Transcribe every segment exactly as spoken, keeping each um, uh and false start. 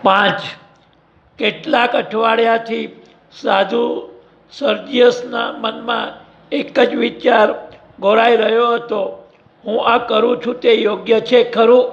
પાંચ કેટલાક અઠવાડિયાથી સાધુ સર્જિયસના મનમાં એક જ વિચાર ઘોરાઈ રહ્યો હતો, હું આ કરું છું તે યોગ્ય છે ખરું?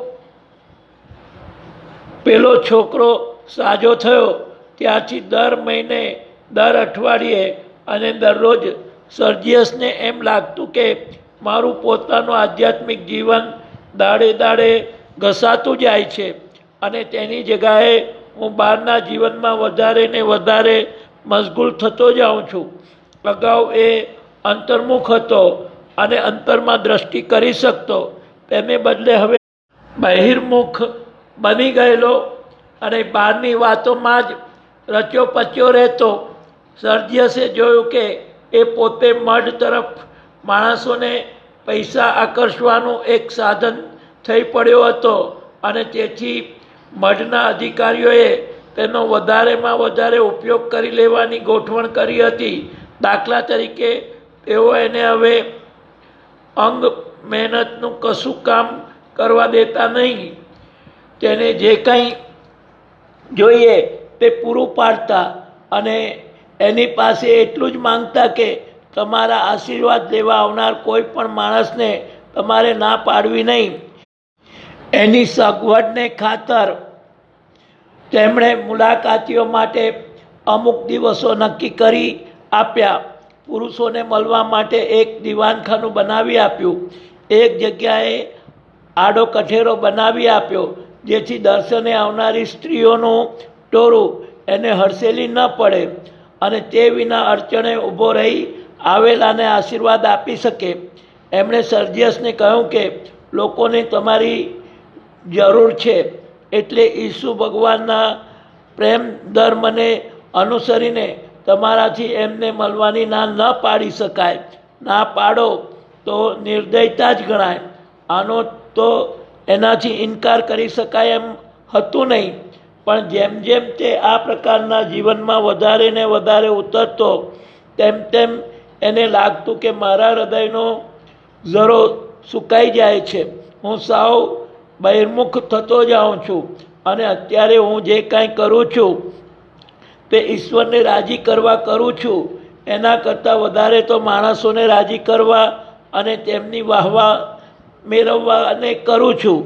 પેલો છોકરો સાજો થયો ત્યારથી દર મહિને, દર અઠવાડિયે અને દરરોજ સર્જિયસને એમ લાગતું કે મારું પોતાનું આધ્યાત્મિક જીવન દાડે દાડે ઘસાતું જાય છે અને તેની જગ્યાએ હું બહારના જીવનમાં વધારે ને વધારે મશગુલ થતો જાઉં છું. અગાઉ એ અંતર્મુખ હતો અને અંતરમાં દ્રષ્ટિ કરી શકતો, તેને બદલે હવે બહિર્મુખ બની ગયેલો અને બહારની વાતોમાં જ રચ્યો પચ્યો રહેતો. સર્જિયસે જોયું કે એ પોતે મઢ તરફ માણસોને પૈસા આકર્ષવાનું એક સાધન થઈ પડ્યો હતો અને તેથી મઢના અધિકારીઓએ તેનો વધારેમાં વધારે ઉપયોગ કરી લેવાની ગોઠવણ કરી હતી. દાખલા તરીકે તેઓ એને હવે અંગ મહેનતનું કશું કામ કરવા દેતા નહીં. તેને જે કંઈ જોઈએ તે પૂરું પાડતા અને એની પાસે એટલું જ માંગતા કે તમારા આશીર્વાદ લેવા આવનાર કોઈ પણ માણસને તમારે ના પાડવી નહીં. એની સગવડને ખાતર તેમણે મુલાકાતીઓ માટે અમુક દિવસો નક્કી કરી આપ્યા. પુરુષોને મળવા માટે એક દીવાનખાનું બનાવી આપ્યું. એક જગ્યાએ આડો કઠેરો બનાવી આપ્યો જેથી દર્શને આવનારી સ્ત્રીઓનું ટોળું એને હડસેલી ન પડે અને તે વિના અડચણે ઊભો રહી આવેલાને આશીર્વાદ આપી શકે. એમણે સર્જિયસને કહ્યું કે લોકોને તમારી જરૂર છે, એટલે ઈસુ ભગવાનના પ્રેમ ધર્મને અનુસરીને તમારાથી એમને મળવાની ના ન પાડી શકાય. ના પાડો તો નિર્દયતા જ ગણાય. આનો તો એનાથી ઇનકાર કરી શકાય એમ હતું નહીં. પણ જેમ જેમ તે આ પ્રકારના જીવનમાં વધારે ને વધારે ઉતરતો તેમ તેમ એને લાગતું કે મારા હૃદયનો ઝરો સુકાઈ જાય છે, હું સાવ બહિર્મુખ થતો જાઉં છું અને અત્યારે હું જે કાંઈ કરું છું તે ઈશ્વરને રાજી કરવા કરું છું, એના કરતાં વધારે તો માણસોને રાજી કરવા અને તેમની વાહવા મેળવવાને કરું છું.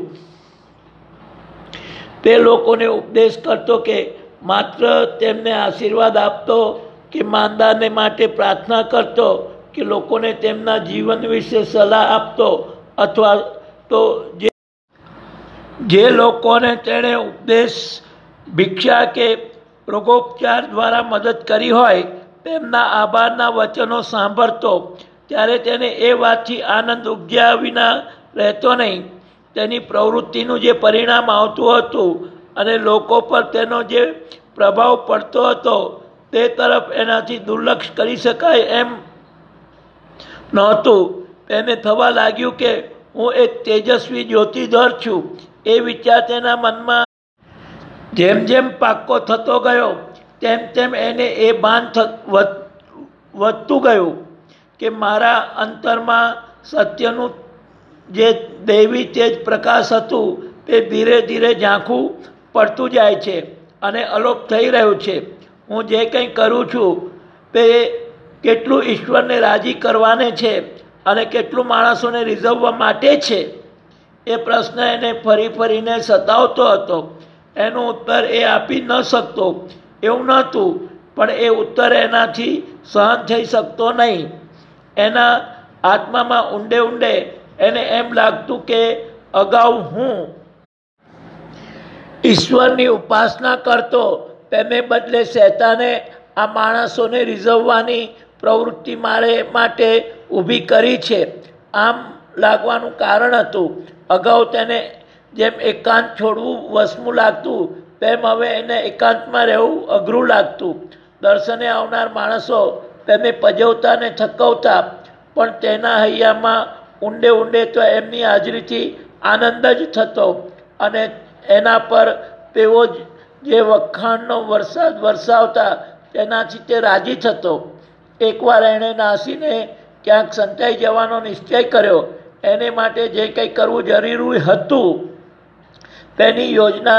તે લોકોને ઉપદેશ કરતો કે માત્ર તેમને આશીર્વાદ આપતો કે માંદાને માટે પ્રાર્થના કરતો કે લોકોને તેમના જીવન વિશે સલાહ આપતો અથવા તો જે જે લોકોને તેણે ઉપદેશ, ભિક્ષા કે રોગોપચાર દ્વારા મદદ કરી હોય તેમના આભારના વચનો સાંભળતો, ત્યારે તેને એ વાતથી આનંદ ઉપજ્યા વિના રહેતો નહીં. તેની પ્રવૃત્તિનું જે પરિણામ આવતું હતું અને લોકો પર તેનો જે પ્રભાવ પડતો હતો તે તરફ એનાથી દુર્લક્ષ કરી શકાય એમ નહોતું. તેને થવા લાગ્યું કે હું એક તેજસ્વી જ્યોતિધર છું. એ વિચાર તેના મનમાં જેમ જેમ પાક્કો થતો ગયો તેમ તેમ એને એ ભાન વધતું ગયું કે મારા અંતરમાં સત્યનું જે દૈવી તેજ પ્રકાશ હતું તે ધીરે ધીરે ઝાંખું પડતું જાય છે અને અલોપ થઈ રહ્યું છે. હું જે કંઈ કરું છું તે કેટલું ઈશ્વરને રાજી કરવાને છે અને કેટલું માણસોને રીઝવવા માટે છે એ પ્રશ્ન એને ફરી ફરીને સતાવતો હતો. એનો ઉત્તર એ આપી ન શકતો એવું નહોતું, પણ એ ઉત્તર એનાથી સહન થઈ શકતો નહીં. એના આત્મામાં ઊંડે ઊંડે એને એમ લાગતું કે અગાઉ હું ઈશ્વરની ઉપાસના કરતો, તેને બદલે શૈતાને આ માણસોને રીઝવવાની પ્રવૃત્તિ મારે માટે ઊભી કરી છે. આમ લાગવાનું કારણ હતું. અગાઉ તેને જેમ એકાંત છોડવું વસમું લાગતું તેમ હવે એને એકાંતમાં રહેવું અઘરું લાગતું. દર્શને આવનાર માણસો તેને પજવતા ને થકવતા, પણ તેના હૈયામાં ઊંડે ઊંડે તો એમની હાજરીથી આનંદ જ થતો અને એના પર તેઓ જે વખાણનો વરસાદ વરસાવતા તેનાથી તે રાજી થતો. એકવાર એણે નાસીને ક્યાંક સંતાઈ જવાનો નિશ્ચય કર્યો. એને માટે જે કંઈ કરવું જરૂરી હતું તેની યોજના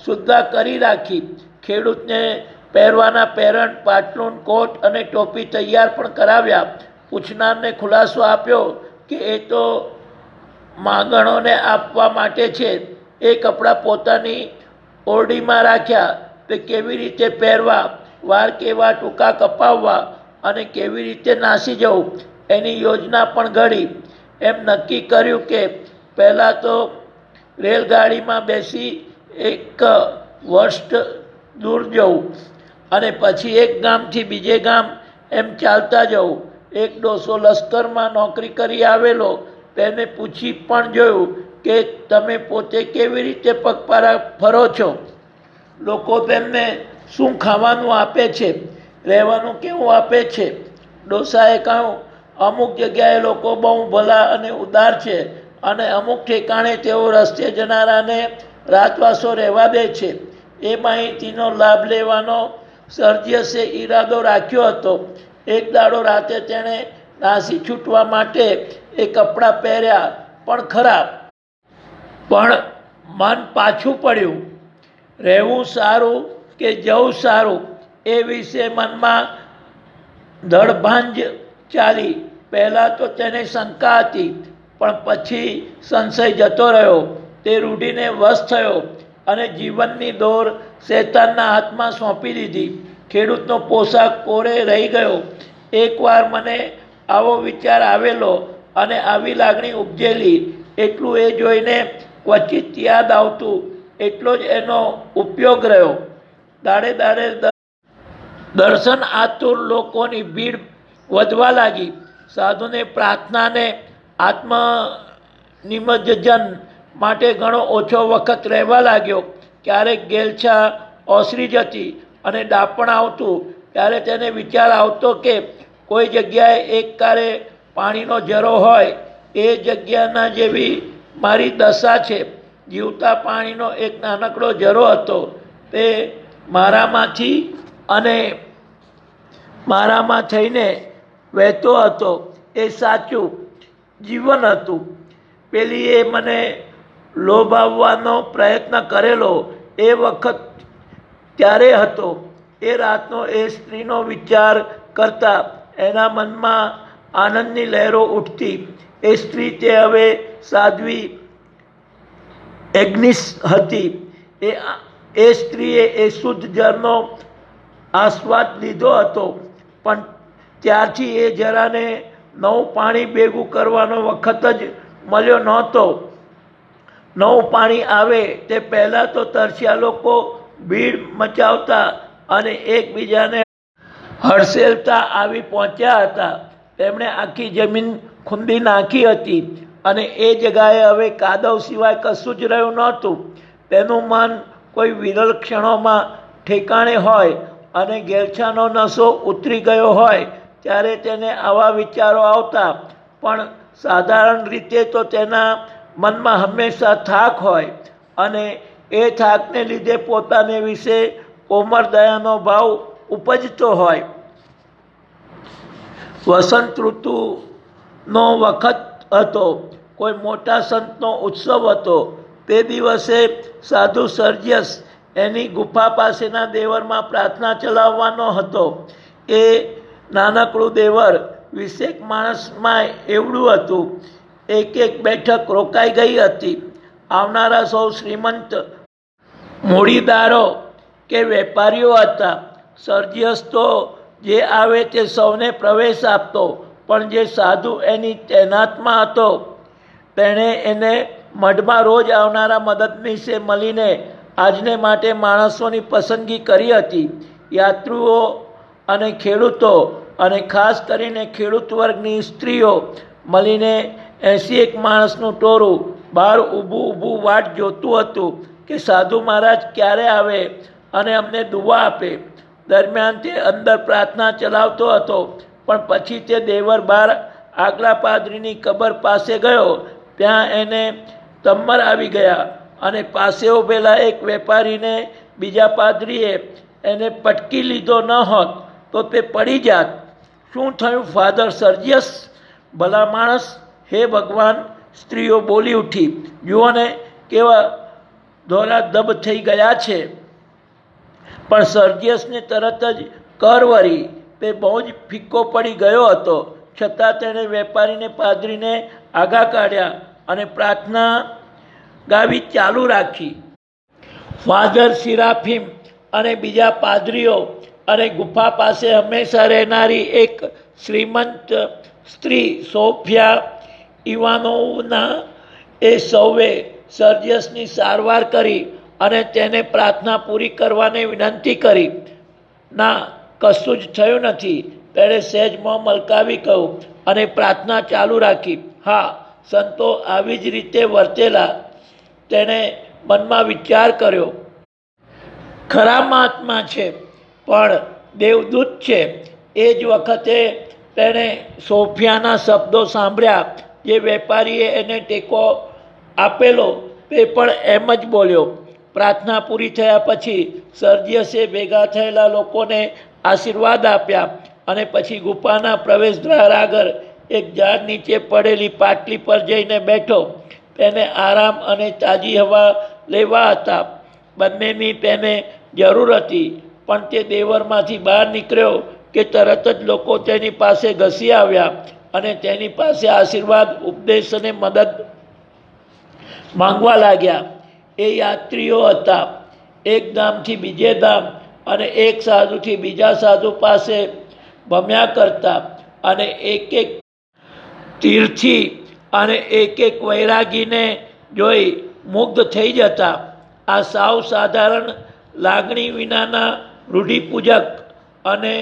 સુદ્ધા કરી રાખી. ખેડૂતને પહેરવાના પેરન્ટ, પાટલુન, કોટ અને ટોપી તૈયાર પણ કરાવ્યા. પૂછનારને ખુલાસો આપ્યો કે એ તો માંગણોને આપવા માટે છે. એ કપડાં પોતાની ઓરડીમાં રાખ્યા. તે કેવી રીતે પહેરવા, વાર કેવા ટૂંકા કપાવવા અને કેવી રીતે નાસી જવું એની યોજના પણ ઘડી. એમ નક્કી કર્યું કે પહેલાં તો રેલગાડીમાં બેસી એક વર્ષ દૂર જવું અને પછી એક ગામથી બીજે ગામ એમ ચાલતા જવું. એક ડોસો લશ્કરમાં નોકરી કરી આવેલો, તેને પૂછી પણ જોયું કે તમે પોતે કેવી રીતે પગપાળા ફરો છો, લોકો તેમને શું ખાવાનું આપે છે, રહેવાનું કેવું આપે છે. ડોસાએ કહ્યું, અમુક જગ્યાએ લોકો બહુ ભલા અને ઉદાર છે અને અમુક ઠેકાણે તેઓ રસ્તે જનારાને રાતવાસો રહેવા દે છે. એ માહિતીનો લાભ લેવાનો સર્જિયસે ઈરાદો રાખ્યો હતો. એક દાડો રાતે તેણે નાસી છૂટવા માટે એ કપડાં પહેર્યા પણ ખરા, પણ મન પાછું પડ્યું. રહેવું સારું કે જવું સારું એ વિશે મનમાં ધડભાંજ ચાલી. પહેલાં તો તેને શંકા હતી, પણ પછી સંશય જતો રહ્યો. તે રૂઢીને વશ થયો અને જીવનની દોર શેતાનના હાથમાં સોંપી દીધી. ખેડૂતનો પોશાક કોરે રહી ગયો. એકવાર મને આવો વિચાર આવેલો અને આવી લાગણી ઉપજેલી. એટલું એ જોઈને ક્વચિત યાદ આવતું, એટલો જ એનો ઉપયોગ રહ્યો. દાડે દાડે દર્શન આતુર લોકોની ભીડ વધવા લાગી. સાધુને પ્રાર્થનાને આત્મનિમજ્જન માટે ઘણો ઓછો વખત રહેવા લાગ્યો. ક્યારેક ગેલછા ઓસરી જતી અને ડાપણ આવતું, ત્યારે તેને વિચાર આવતો કે કોઈ જગ્યાએ એક કારે પાણીનો ઝરો હોય. એ જગ્યાના જેવી મારી દશા છે. જીવતા પાણીનો એક નાનકડો ઝરો હતો. તે મારામાંથી અને મારામાં થઈને વહેતો હતો. એ સાચું જીવન હતું. પેલીએ મને લોભાવવાનો પ્રયત્ન કરેલો એ વખત ત્યારે હતો. એ રાતનો એ સ્ત્રીનો વિચાર કરતા એના મનમાં આનંદની લહેરો ઉઠતી. એ સ્ત્રી તે હવે સાધ્વી એગ્નિસ હતી. એ એ સ્ત્રીએ એ શુદ્ધ જળનો આસ્વાદ લીધો હતો, પણ ત્યારથી એ જરાને નવું પાણી ભેગું કરવાનો વખત જ મળ્યો નહોતો. નવું પાણી આવે તે પહેલાં તો તરસ્યા લોકો ભીડ મચાવતા અને એકબીજાને હડસેલતા આવી પહોંચ્યા હતા. તેમણે આખી જમીન ખૂંદી નાખી હતી અને એ જગાએ હવે કાદવ સિવાય કશું જ રહ્યું નહોતું. તેનું મન કોઈ વિરલ ક્ષણોમાં ઠેકાણે હોય અને ગેલછાનો નશો ઉતરી ગયો હોય ત્યારે તેને આવા વિચારો આવતા. પણ સાધારણ રીતે તો તેના મનમાં હંમેશા થાક હોય અને એ થાકને લીધે પોતાને વિશે કોમળ દયાનો ભાવ ઉપજતો હોય. વસંત ઋતુનો વખત હતો. કોઈ મોટા સંતનો ઉત્સવ હતો. તે દિવસે સાધુ સર્જિયસ એની ગુફા પાસેના દેવરમાં પ્રાર્થના ચલાવવાનો હતો. એ નાનકડું દેવર વીસેક માણસમાં એવડું હતું. એક એક બેઠક રોકાઈ ગઈ હતી. આવનારા સૌ શ્રીમંત મૂડીદારો કે વેપારીઓ હતા. સર્જિયસ તો જે આવે તે સૌને પ્રવેશ આપતો, પણ જે સાધુ એની તૈનાતમાં હતો તેણે એને મઢમાં રોજ આવનારા મદદનીશે મળીને આજને માટે માણસોની પસંદગી કરી હતી. યાત્રુઓ અને ખેડૂતો અને ખાસ કરીને ખેડૂત વર્ગની સ્ત્રીઓ મળીને એંસી એક માણસનું ટોળું બહાર ઊભું ઊભું વાટ જોતું હતું કે સાધુ મહારાજ ક્યારે આવે અને અમને દુઆ આપે. દરમિયાન તે અંદર પ્રાર્થના ચલાવતો હતો, પણ પછી તે દેવર બહાર આગલા પાદરીની કબર પાસે ગયો. ત્યાં એને તમ્મર આવી ગયા અને પાસે ઉભેલા એક વેપારીને બીજા પાદરીએ એને પટકી લીધો ન હોત તો તે પડી જાત. શું થયું ફાધર સર્જિયસ? ભલા માણસ! હે ભગવાન! સ્ત્રીઓ બોલી ઉઠી. જુઓ ને કેવા ધોળાધબ થઈ ગયા છે. પણ સર્જિયસને તરત જ કર વળી. તે બહુ જ ફિક્કો પડી ગયો હતો, છતાં તેણે વેપારીને પાદરીને આગા કાઢ્યા અને પ્રાર્થના ગાવી ચાલુ રાખી. ફાધર સિરાફિમ અને બીજા પાદરીઓ અને ગુફા પાસે હંમેશા રહેનારી એક શ્રીમંત સ્ત્રી સોફિયા ઇવાનોવના એ સૌએ સર્જિયસની સારવાર કરી અને તેને પ્રાર્થના પૂરી કરવાની વિનંતી કરી. ના, કશું જ થયું નથી, તેણે સહેજ મોં મલકાવી કહ્યું અને પ્રાર્થના ચાલુ રાખી. હા, સંતો આવી જ રીતે વર્તેલા. તેણે મનમાં વિચાર કર્યો, ખરા મહાત્મા છે પણ દેવદૂત છે. એ જ વખતે તેણે સોફિયાના શબ્દો સાંભળ્યા, જે વેપારીએ એને ટેકો આપેલો તે પણ એમ જ બોલ્યો. પ્રાર્થના પૂરી થયા પછી સર્જિયસે ભેગા થયેલા લોકોને આશીર્વાદ આપ્યા અને પછી ગુફાના પ્રવેશદ્વાર આગળ એક ઝાડ નીચે પડેલી પાટલી પર જઈને બેઠો. તેને આરામ અને તાજી હવા લેવા હતા. બંનેની તેને જરૂર હતી, પણ તે દેવરમાંથી બહાર નીકળ્યો કે તરત જ લોકો તેની પાસે ઘસી આવ્યા અને તેની પાસે આશીર્વાદ, ઉપદેશ અને મદદ માંગવા લાગ્યા. એ યાત્રીઓ હતા, એક ધામથી બીજે ધામ અને એક સાધુથી બીજા સાધુ પાસે ભમ્યા કરતા અને એક એક તીર્થી અને એક એક વૈરાગીને જોઈ મુગ્ધ થઈ જતા. આ સાવ સાધારણ લાગણી વિનાના રૂઢિપૂજક અને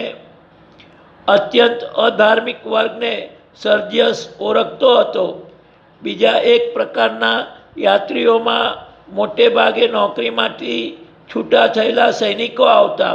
અત્યંત અધાર્મિક વર્ગને સર્જિયસ ઓળખતો હતો. બીજા એક પ્રકારના યાત્રીઓમાં મોટે ભાગે નોકરીમાંથી છૂટા થયેલા સૈનિકો આવતા.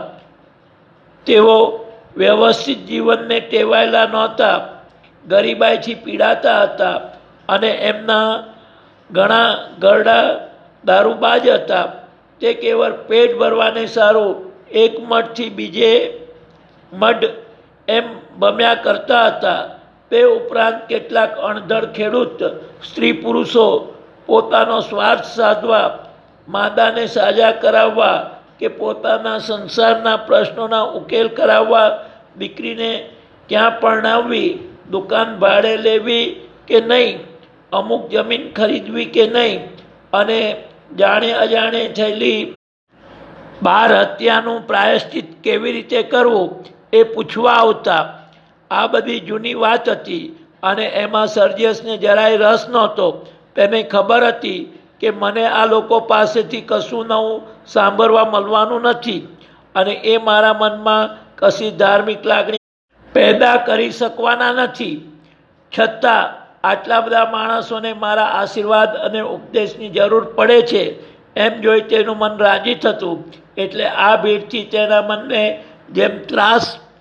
તેઓ વ્યવસ્થિત જીવનને ટેવાયેલા નહોતા, ગરીબાઈથી પીડાતા હતા અને એમના ઘણા ઘરડા દારૂબાજ હતા. તે કેવળ પેટ ભરવાને સારું એક મઠથી બીજે મઠ એમ ભમ્યા કરતા હતા. તે ઉપરાંત કેટલાક અણધડ ખેડૂત સ્ત્રી પુરુષો પોતાનો સ્વાર્થ સાધવા, માદાને સાજા કરાવવા કે પોતાના સંસારના પ્રશ્નોના ઉકેલ કરાવવા દીકરીને ક્યાં પરણાવવી, દુકાન ભાડે લેવી કે નહીં, અમુક જમીન ખરીદવી કે નહીં અને જાણે અજાણે થયેલી બાળ હત્યાનું પ્રાયશ્ચિત કેવી રીતે કરવું એ પૂછવા આવતા. આ બધી જૂની વાત હતી અને એમાં સર્જિયસને જરાય રસ નહોતો. તેને ખબર હતી કે મને આ લોકો પાસેથી કશું નવું સાંભળવા મળવાનું નથી અને એ મારા મનમાં કશી ધાર્મિક લાગણી પેદા કરી શકવાના નથી. છતાં આટલા બધા માણસોને મારા આશીર્વાદ અને ઉપદેશની જરૂર પડે છે એમ જોઈ તેનું મન રાજી થતું. એટલે આ ભીડથી તેના મનને જેમ ત્રાસ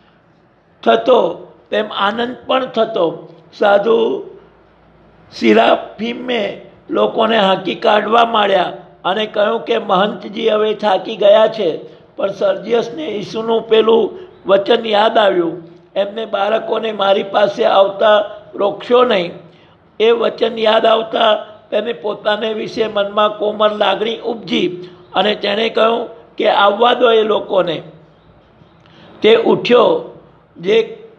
થતો તેમ આનંદ પણ થતો. સાધુ સિરાફિમે લોકોને હાંકી કાઢવા માંડ્યા અને કહ્યું કે મહંતજી હવે થાકી ગયા છે. પણ સર્જિયસને ઈસુનું પેલું વચન યાદ આવ્યું, એમને બાળકોને મારી પાસે આવતા રોકશો નહીં. એ વચન યાદ આવતા તેને પોતાને વિશે મનમાં કોમળ લાગણી ઉપજી અને તેણે કહ્યું કે આવવા દો એ લોકોને. તે ઉઠ્યો. જે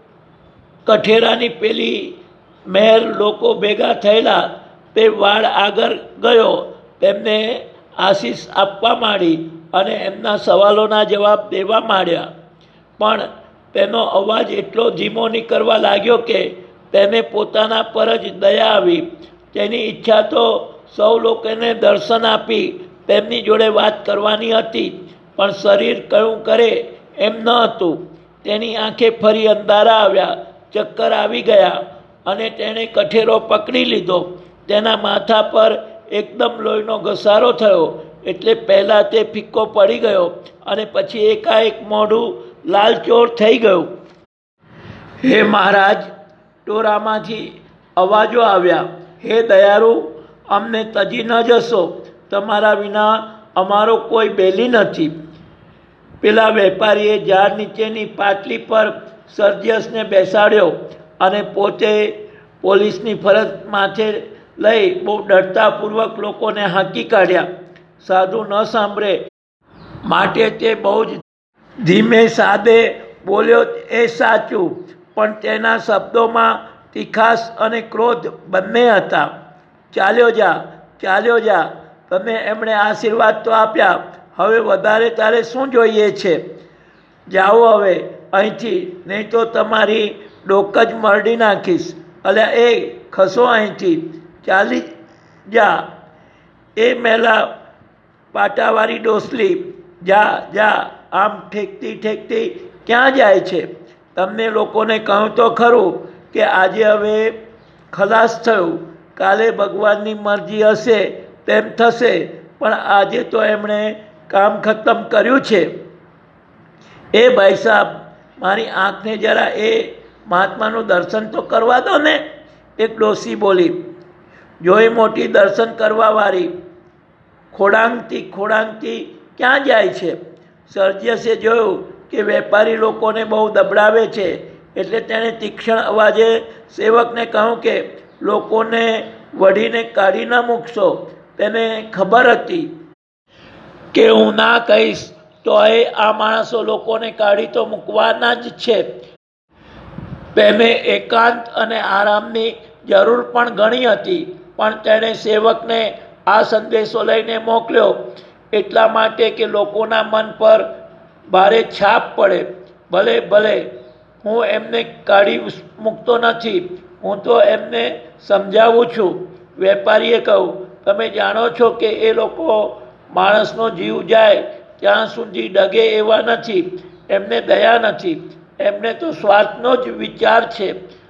કઠેરાની પેલી મહેર લોકો ભેગા થયેલા તે વાડ આગળ ગયો, તેમને આશીષ આપવા માંડી અને એમના સવાલોના જવાબ દેવા માંડ્યા. પણ તેનો અવાજ એટલો ધીમો નીકળવા લાગ્યો કે તેને પોતાના પર જ દયા આવી. તેની ઈચ્છા તો સૌ લોકોને દર્શન આપી તેમની જોડે વાત કરવાની હતી, પણ શરીર કયું કરે એમ ન હતું. તેની આંખે ફરી અંધારા આવ્યા, ચક્કર આવી ગયા અને તેણે કઠેરો પકડી લીધો. તેના માથા પર એકદમ લોહીનો ઘસારો થયો. એટલે પહેલાં તે ફિક્કો પડી ગયો અને પછી એકાએક મોઢું લાલચોળ થઈ ગયું. હે મહારાજ, ટોરામાંથી અવાજો આવ્યા, હે દયાળુ, અમને તજી ન જશો, તમારા વિના અમારો કોઈ બેલી નથી. પેલા વેપારીએ ઝાડ નીચેની પાટલી પર સર્જિયસને બેસાડ્યો અને પોતે પોલીસની ફરજ માથે લઈ બહુ ડરતાપૂર્વક લોકોને હાંકી કાઢ્યા. સાધુ ન સાંભળે, માટે તે બહુ જ ધીમે સાદે બોલ્યો એ સાચું, પણ તેના શબ્દોમાં તીખાશ અને ક્રોધ બંને હતા. ચાલ્યો જા, ચાલ્યો જા, તમે એમણે આશીર્વાદ તો આપ્યા, હવે વધારે તારે શું જોઈએ છે? જાઓ હવે અહીંથી, નહીં તો તમારી ડોક જ મરડી નાખીશ. અલ્યા એ ખસો અહીંથી, ચાલી જા. એ મેલા પાટાવાળી ડોસલી, જા જા, આમ ઠેકતી ઠેકતી ક્યાં જાય છે? તમને લોકોને કહું તો ખરું કે આજે હવે ખલાસ થયું, કાલે ભગવાનની મરજી હશે તેમ થશે, પણ આજે તો એમણે કામ ખતમ કર્યું છે. એ ભાઈ સાહેબ, મારી આંખને જરા એ મહાત્માનું દર્શન તો કરવા દો ને, એક ડોસી બોલી. જોઈ મોટી દર્શન કરવાવાળી ખોડાંગતી ખોડાંગતી ક્યાં જાય છે? સર્જિયસે જોયું કે વેપારી લોકોને બહુ દબડાવે છે, એટલે તેણે તીક્ષ્ણ અવાજે સેવકને કહ્યું કે લોકોને વઢીને કાઢી ન મૂકશો. તેને ખબર હતી કે હું ના કહીશ તો એ આ માણસો લોકોને કાઢી તો મૂકવાના જ છે. તેને એકાંત અને આરામની જરૂર પણ ઘણી હતી, પણ તેણે સેવકને આ સંદેશો લઈને મોકલ્યો એટલા માટે કે લોકોના મન પર ભારે છાપ પડે. ભલે ભલે, હું એમને કાઢી મૂકતો નથી, હું તો એમને સમજાવું છું. વેપારીએ કહ્યું, તમે જાણો છો કે એ લોકો માણસનો જીવ જાય ત્યાં સુધી ડગે એવા નથી. એમને દયા નથી, એમને તો સ્વાર્થનો જ વિચાર છે.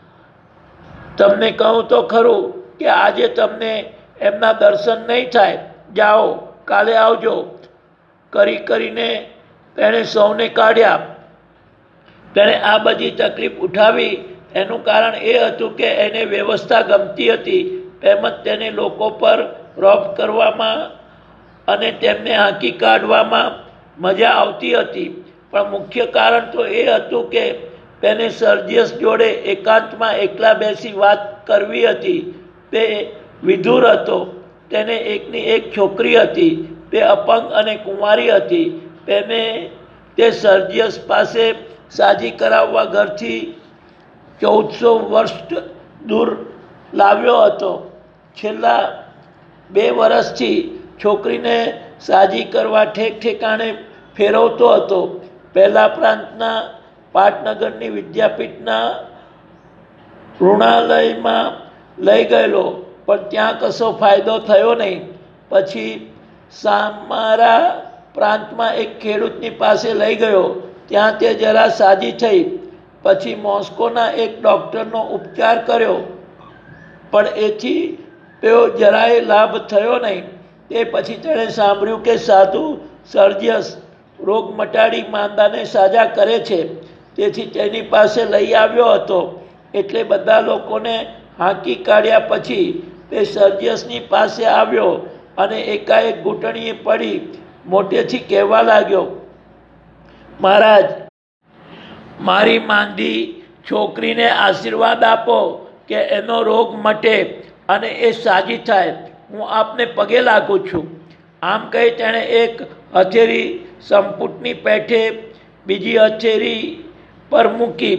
તમને કહું તો ખરું કે આજે તમને એમના દર્શન નહીં થાય. જાઓ, કાલે આવજો. કરી કરીને તેણે સૌને કાઢ્યા. તેણે આ બધી તકલીફ ઉઠાવી એનું કારણ એ હતું કે એને વ્યવસ્થા ગમતી હતી, તેમજ તેને લોકો પર રોબ કરવામાં અને તેમને હાંકી કાઢવામાં મજા આવતી હતી. પણ મુખ્ય કારણ તો એ હતું કે તેને સર્જિયસ જોડે એકાંતમાં એકલા બેસી વાત કરવી હતી. તે વિધુર હતો, તેને એકની એક છોકરી હતી, તે અપંગ અને કુંવારી હતી. તેને તે સર્જિયસ પાસે સાજી કરાવવા ઘરથી ચૌદસો વર્ષ દૂર લાવ્યો હતો. છેલ્લા બે વર્ષથી છોકરીને સાજી કરવા ઠેક ઠેકાણે ફેરવતો હતો. પહેલા પ્રાંતના પાટનગરની વિદ્યાપીઠના ઋણાલયમાં લઈ ગયેલો, પણ ત્યાં કશો ફાયદો થયો નહીં. પછી સામારા પ્રાંતમાં એક ખેડૂતની પાસે લઈ ગયો, ત્યાં તે જરા સાજી થઈ. પછી મોસ્કોના એક ડૉક્ટરનો ઉપચાર કર્યો, પણ એથી તેઓ જરાય લાભ થયો નહીં. તે પછી તેણે સાંભળ્યું કે સાધુ સર્જિયસ રોગ મટાડી માંદાને સાજા કરે છે, તેથી તેની પાસે લઈ આવ્યો હતો. એટલે બધા લોકોને હાંકી કાઢ્યા પછી તે સર્જિયસની પાસે આવ્યો અને એકાએક ઘૂંટણીએ પડી મોટેથી કહેવા લાગ્યો, મહારાજ, મારી માંદી છોકરીને આશીર્વાદ આપો કે એનો રોગ મટે અને એ સાજી થાય. હું આપને પગે લાગુ છું. આમ કહી તેણે એક હથેળી સંપુટની પેઠે બીજી હથેળી પર મૂકી.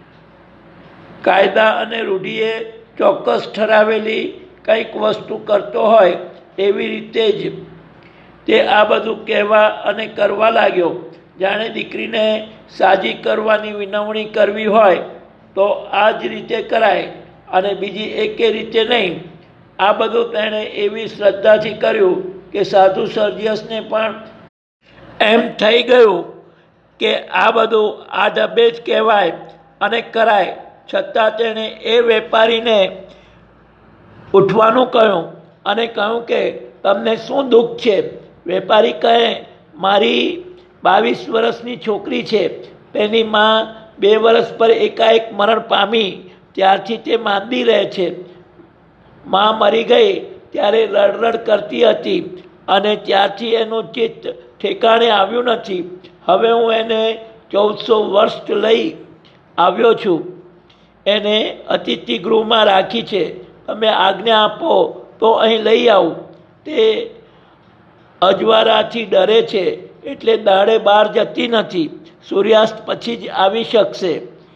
કાયદા અને રૂઢિએ ચોક્કસ ઠરાવેલી કંઈક વસ્તુ કરતો હોય એવી રીતે જ તે આ બધું કહેવા અને કરવા લાગ્યો. જાણે દીકરીને સાજી કરવાની વિનવણી કરવી હોય તો આ જ રીતે કરાય અને બીજી એકે રીતે નહીં. આ બધું તેણે એવી શ્રદ્ધાથી કર્યું કે સાધુ સર્જિયસને પણ એમ થઈ ગયું કે આ બધું આ ઢબે જ કહેવાય અને કરાય. છતાં તેણે એ વેપારીને ઉઠવાનું કહ્યું અને કહ્યું કે તમને શું દુઃખ છે? વેપારી કહે, મારી બાવીસ વર્ષની છોકરી છે, તેની માં બે વર્ષ પર એકાએક મરણ પામી, ત્યારથી તે માંદી રહે છે. માં મરી ગઈ ત્યારે રડરડ કરતી હતી અને ત્યારથી એનું ચિત્ત ઠેકાણે આવ્યું નથી. હવે હું એને ચૌદસો વર્ષ લઈ આવ્યો છું. એને અતિથિ ગૃહમાં રાખી છે. તમે આજ્ઞા આપો તો અહીં લઈ આવું. તે અજવાળાથી ડરે છે, એટલે દાડે બહાર જતી નથી. સૂર્યાસ્ત પછી જ આવી શકશે.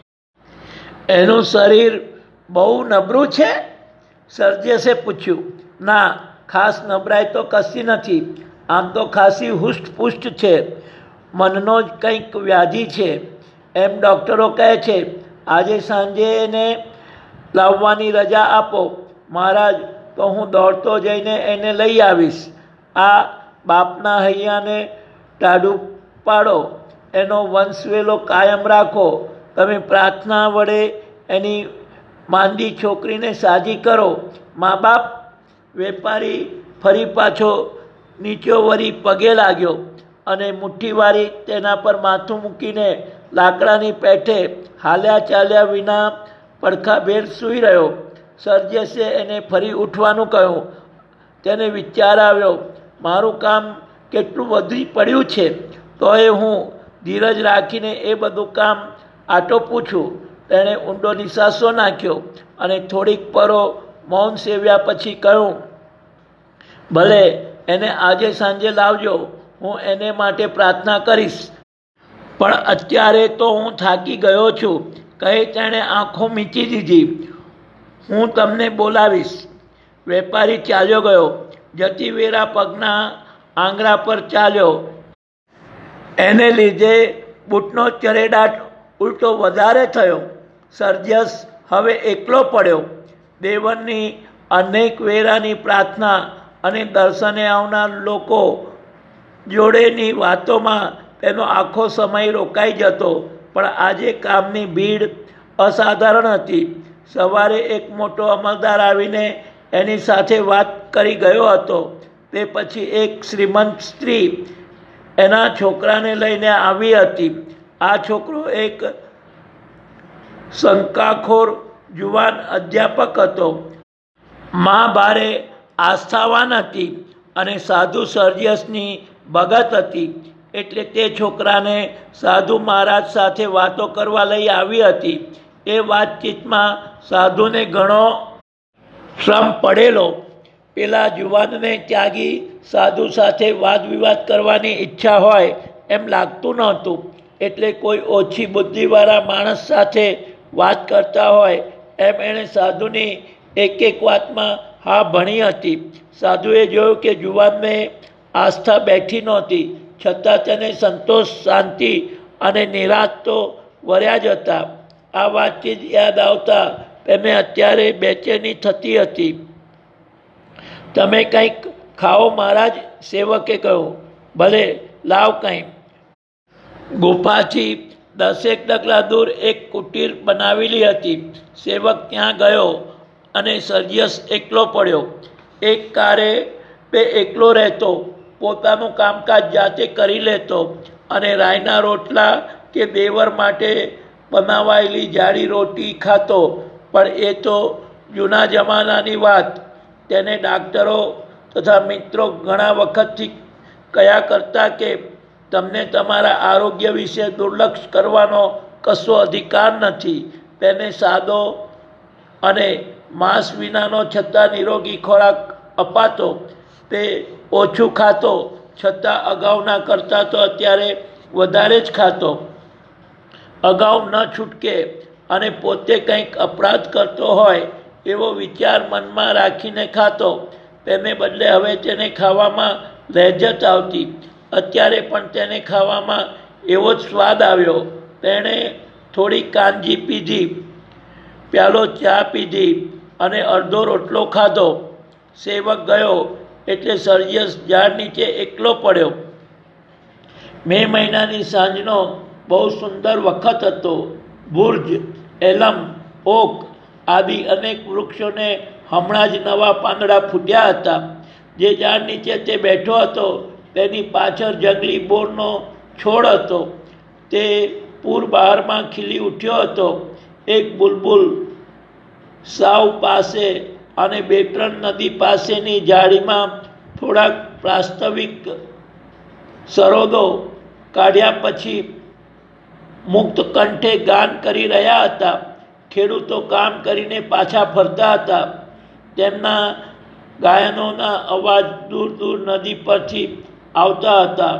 એનું શરીર બહુ નબળું છે? સર્જિયસે પૂછ્યું. ના, ખાસ નબળાઈ તો કશી નથી. આમ તો ખાસી હુષ્ટપુષ્ટ છે. મનનો જ કંઈક વ્યાધિ છે એમ ડૉક્ટરો કહે છે. આજે સાંજે એને લાવવાની રજા આપો મહારાજ, તો હું દોડતો જઈને એને લઈ આવીશ. આ બાપના હૈયાને ટાઢું પાડો, એનો વંશવેલો કાયમ રાખો. તમે પ્રાર્થના વડે એની માંદી છોકરીને સાજી કરો. મા બાપ. વેપારી ફરી પાછો નીચો વળી પગે લાગ્યો અને મુઠ્ઠીવારી તેના પર માથું મૂકીને લાકડાની પેઠે હાલ્યા ચાલ્યા વિના પડખાભેર સૂઈ રહ્યો. સર્જિયસે એને ફરી ઉઠવાનું કહ્યું. તેને વિચાર આવ્યો, મારું કામ કેટલું વધી પડ્યું છે, તોય હું ધીરજ રાખીને એ બધું કામ આટોપું છું. તેણે ઊંડો નિસાસો નાખ્યો અને થોડીક પરો મૌન સેવ્યા પછી કહ્યું, ભલે, એને આજે સાંજે લાવજો. હું એને માટે પ્રાર્થના કરીશ. પણ અત્યારે તો હું થાકી ગયો છું, કહી તેણે આંખો મીચી દીધી. હું તમને બોલાવીશ. વેપારી ચાલ્યો ગયો. જતી વેરા પગના આંગળા પર ચાલ્યો. એને લીધે બૂટનો ચરેડાટ ઉલટો વધારે થયો. સર્જિયસ હવે એકલો પડ્યો. દેવનની અનેક વેરાની પ્રાર્થના અને દર્શને આવનાર લોકો જોડેની વાતોમાં તેનો આખો સમય રોકાઈ જતો. પણ આજે કામની ભીડ અસાધારણ હતી. સવારે એક મોટો અમલદાર આવીને એની સાથે વાત કરી ગયો હતો. તે પછી એક શ્રીમંત સ્ત્રી એના છોકરાને લઈને આવી હતી. આ છોકરો એક શંકાખોર જુવાન અધ્યાપક હતો. મા ભારે આસ્થાવાન હતી અને સાધુ સર્જિયસની ભગત હતી. એટલે તે છોકરાને સાધુ મહારાજ સાથે વાતો કરવા લઈ આવી હતી. એ વાતચીતમાં સાધુને ઘણો શ્રમ પડેલો. પેલા જુવાનને ત્યાગી સાધુ સાથે વાદ વિવાદ કરવાની ઈચ્છા હોય એમ લાગતું નહોતું. એટલે કોઈ ઓછી બુદ્ધિવાળા માણસ સાથે વાત કરતા હોય એમ એણે સાધુની એક એક વાતમાં હા ભણી હતી. સાધુએ જોયું કે જુવાનને આસ્થા બેઠી નહોતી, છતાં તેને સંતોષ, શાંતિ અને નિરાશ તો વર્યા જ હતા. આ વાતચીત યાદ આવતા તેને અત્યારે બેચેની થતી હતી. તમે કંઈક ખાઓ મહારાજ, સેવકે કહ્યું. ભલે, લાવ કંઈ. ગુફાથી દસેક ડગલા દૂર એક કુટીર બનાવેલી હતી. સેવક ત્યાં ગયો અને સર્જિયસ એકલો પડ્યો. એક કારે તે એકલો રહેતો, પોતાનું કામકાજ જાતે કરી લેતો અને રાયના રોટલા કે દેવર માટે બનાવાયેલી જાડી રોટી ખાતો. પણ એ તો જૂના જમાનાની વાત. તેને ડાક્ટરો તથા મિત્રો ઘણા વખતથી કહ્યા કરતા કે તમને તમારા આરોગ્ય વિશે દુર્લક્ષ કરવાનો કશો અધિકાર નથી. તેને સાદો અને માંસ વિનાનો છતાં નિરોગી ખોરાક અપાતો. તે ઓછું ખાતો, છતાં અગાઉના કરતાં તો અત્યારે વધારે જ ખાતો. અગાઉ ન છૂટકે અને પોતે કંઈક અપરાધ કરતો હોય એવો વિચાર મનમાં રાખીને ખાતો. તેને બદલે હવે તેને ખાવામાં લહેજત આવતી. અત્યારે પણ તેને ખાવામાં એવો જ સ્વાદ આવ્યો. તેણે થોડી કાંજી પીધી, પ્યાલો ચા પીધી અને અડધો રોટલો ખાધો. સેવક ગયો એટલે સર્જિયસ ઝાડ નીચે એકલો પડ્યો. મે મહિનાની સાંજનો બહુ સુંદર વખત હતો. બુર્જ, એલમ, ઓક આદિ અનેક વૃક્ષોને હમણાં જ નવા પાંદડા ફૂટ્યા હતા. જે ઝાડ નીચે તે બેઠો હતો તેની પાછળ જંગલી બોરનો છોડ હતો. તે પૂર બહારમાં ખીલી ઉઠ્યો હતો. એક બુલબુલ સાવ પાસે અને બે ત્રણ નદી પાસેની ઝાડીમાં થોડાક પ્રાસ્તવિક સરોદો કાઢ્યા પછી મુક્ત કંઠે ગાન કરી રહ્યા હતા. ખેડૂતો કામ કરીને પાછા ફરતા હતા. તેમના ગાયનોના અવાજ દૂર દૂર નદી પરથી આવતા હતા.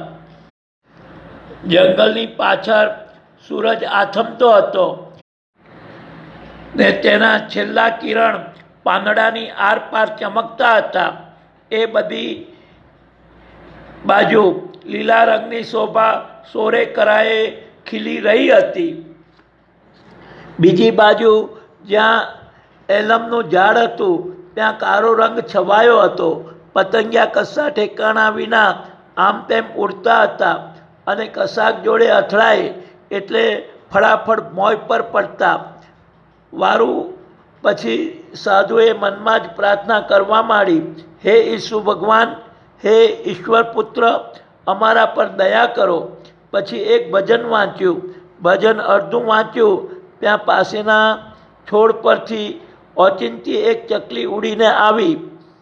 જંગલની પાછળ સૂરજ આથમતો હતો ને તેના છેલ્લા કિરણ પાંદડાની આરપાર ચમકતા હતા. એ બધી બાજુ લીલા રંગની શોભા સોરે કરાએ ખીલી રહી હતી. બીજી બાજુ જ્યાં એલમનું ઝાડ હતું ત્યાં કાળો રંગ છવાયો હતો. પતંગિયા કશા ઠેકાણા વિના આમ તેમ ઉડતા હતા અને કશાક જોડે અથડાય એટલે ફળાફળ મોય પર પડતા. વારું પછી સાધુએ મનમાં જ પ્રાર્થના કરવા માંડી, હે ઈસુ ભગવાન, હે ઈશ્વર પુત્ર, અમારા પર દયા કરો. પછી એક ભજન વાંચ્યું. ભજન અડધું વાંચ્યું ત્યાં પાસેના છોડ પરથી ઓચિંતી એક ચકલી ઉડીને આવી,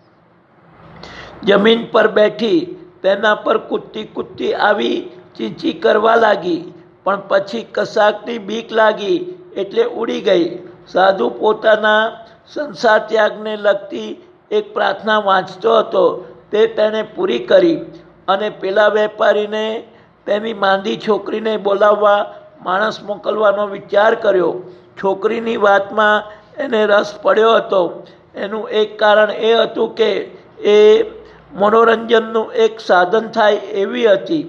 જમીન પર બેઠી. તેના પર કૂદતી કૂદતી આવી ચીંચી કરવા લાગી, પણ પછી કશાકની બીક લાગી એટલે ઉડી ગઈ. સાધુ પોતાના સંસાર ત્યાગને લગતી એક પ્રાર્થના વાંચતો હતો. તે તેણે પૂરી કરી અને પેલા વેપારીને તેની માંદી છોકરીને બોલાવવા માણસ મોકલવાનો વિચાર કર્યો. છોકરીની વાતમાં એને રસ પડ્યો હતો. એનું એક કારણ એ હતું કે એ મનોરંજનનું એક સાધન થાય એવી હતી,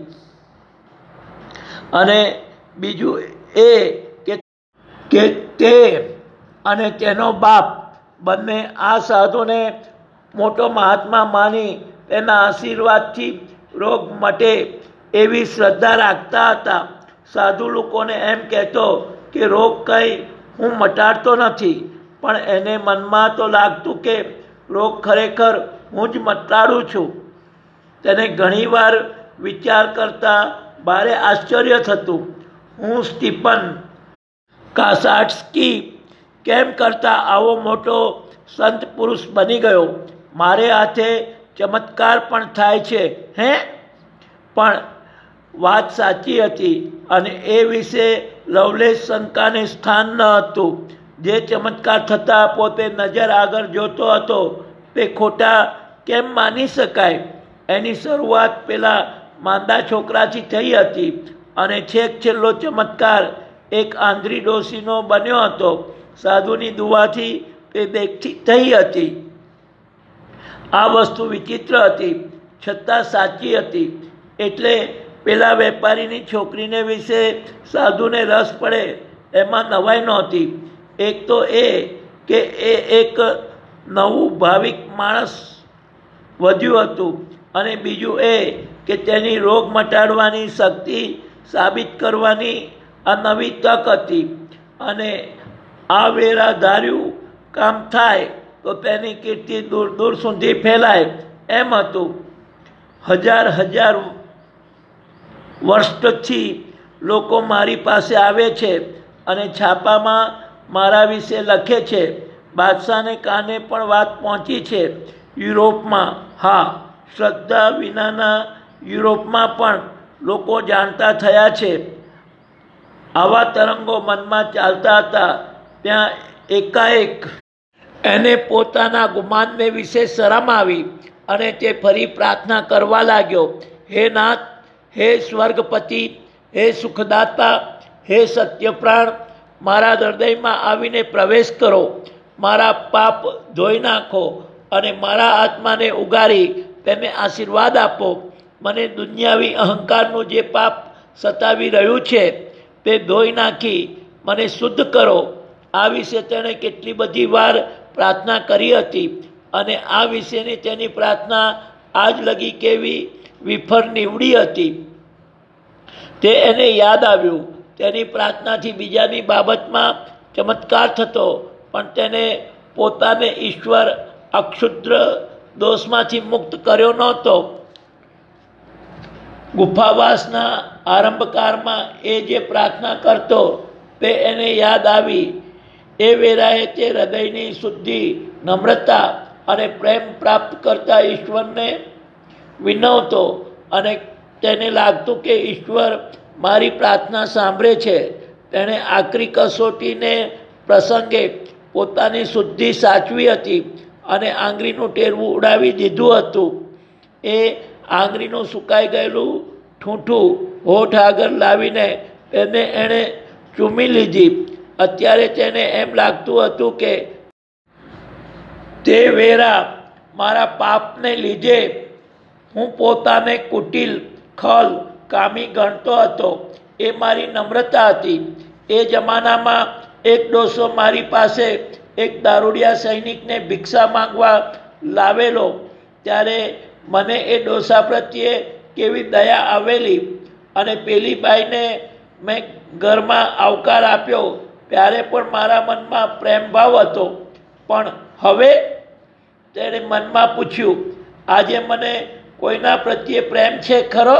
અને બીજું એ કે કે તે અને તેનો બાપ બંને આ સાધુને મોટો મહાત્મા માની તેના આશીર્વાદથી રોગ મટે એવી શ્રદ્ધા રાખતા હતા. સાધુ લોકોને એમ કહેતો કે રોગ કંઈ હું મટાડતો નથી, પણ એને મનમાં તો લાગતું કે રોગ ખરેખર હું જ મટાડું છું. તેને ઘણીવાર વિચાર કરતા ભારે આશ્ચર્ય થતું, હું સ્ટીફન કાસાટ્સ્કી કેમ કરતા આવો મોટો સંત પુરુષ બની ગયો? મારે હાથે ચમત્કાર પણ થાય છે હે? પણ વાત સાચી હતી અને એ વિશે લવલેશ શંકાને સ્થાન ન હતું. જે ચમત્કાર થતા પોતે નજર આગળ જોતો હતો તે ખોટા કેમ માની શકાય? એની શરૂઆત પેલા માંદા છોકરાથી થઈ હતી અને છેક છેલ્લો ચમત્કાર એક આંધળી ડોશીનો બન્યો હતો. સાધુની દુવાથી તે દેખતી થઈ હતી. આ વસ્તુ વિચિત્ર હતી છતાં સાચી હતી. એટલે પેલા વેપારીની છોકરીને વિશે સાધુને રસ પડે એમાં નવાઈ નહોતી. એક તો એ કે એ એક નવું ભાવિક માણસ વધ્યું હતું, અને બીજું એ કે તેની રોગ મટાડવાની શક્તિ સાબિત કરવાની આ નવી તક હતી, અને આ વેરા ધાર્યું કામ થાય તો તેની કીર્તિ દૂર દૂર સુધી ફેલાય એમ હતું. હજાર હજાર વર્ષથી લોકો મારી પાસે આવે છે અને છાપામાં મારા વિશે લખે છે. બાદશાહને કાને પણ વાત પહોંચી છે. યુરોપમાં, હા, શ્રદ્ધા વિનાના યુરોપમાં પણ લોકો જાણતા થયા છે. આવા તરંગો મનમાં ચાલતા હતા ત્યાં એકાએક એને પોતાના ગુમાનને વિશે શરમ આવી અને તે ફરી પ્રાર્થના કરવા લાગ્યો, હે નાથ, હે સ્વર્ગપતિ, હે સુખદાતા, હે સત્યપ્રાણ, મારા હૃદયમાં આવીને પ્રવેશ કરો. મારા પાપ ધોઈ નાખો અને મારા આત્માને ઉગારી તેને આશીર્વાદ આપો. મને દુનિયાવી અહંકારનું જે પાપ સતાવી રહ્યું છે તે ધોઈ નાખી મને શુદ્ધ કરો. આ વિશે તેણે કેટલી બધી વાર પ્રાર્થના કરી હતી, અને આ વિશેની તેની પ્રાર્થના આજ લગી કેવી વિફર નીવડી હતી તે એને યાદ આવ્યું. તેની પ્રાર્થનાથી બીજાની બાબતમાં ચમત્કાર થતો, પણ તેને પોતાને ઈશ્વર અક્ષુદ્ર દોષમાંથી મુક્ત કર્યો નહોતો. ગુફાવાસના આરંભકાળમાં એ જે પ્રાર્થના કરતો તે એને યાદ આવી. એ વેરાએ તે હૃદયની શુદ્ધિ, નમ્રતા અને પ્રેમ પ્રાપ્ત કરતા ઈશ્વરને વિનવતો, અને તેને લાગતું કે ઈશ્વર મારી પ્રાર્થના સાંભળે છે. તેણે આકરી કસોટીને પ્રસંગે પોતાની શુદ્ધિ સાચવી હતી અને આંગળીનું ટેરવું ઉડાવી દીધું હતું. એ આંગળીનું સુકાઈ ગયેલું ઠૂંઠું હોઠ આગળ લાવીને તેને એણે ચૂમી લીધી. અત્યારે તેને એમ લાગતું હતું કે તે વેરા મારા પાપને લીધે હું પોતાને કુટિલ, ખલ, કામી ગણતો હતો. એ મારી નમ્રતા હતી. એ જમાનામાં એક ડોસો મારી પાસે એક દારૂડિયા સૈનિકને ભિક્ષા માંગવા લાવેલો ત્યારે મને એ ડોસા પ્રત્યે કેવી દયા આવેલી અને પેલી બાઈને મેં ઘરમાં આવકાર આપ્યો ત્યારે પણ મારા મનમાં પ્રેમભાવ હતો. પણ હવે તેણે મનમાં પૂછ્યું, આજે મને કોઈના પ્રત્યે પ્રેમ છે ખરો?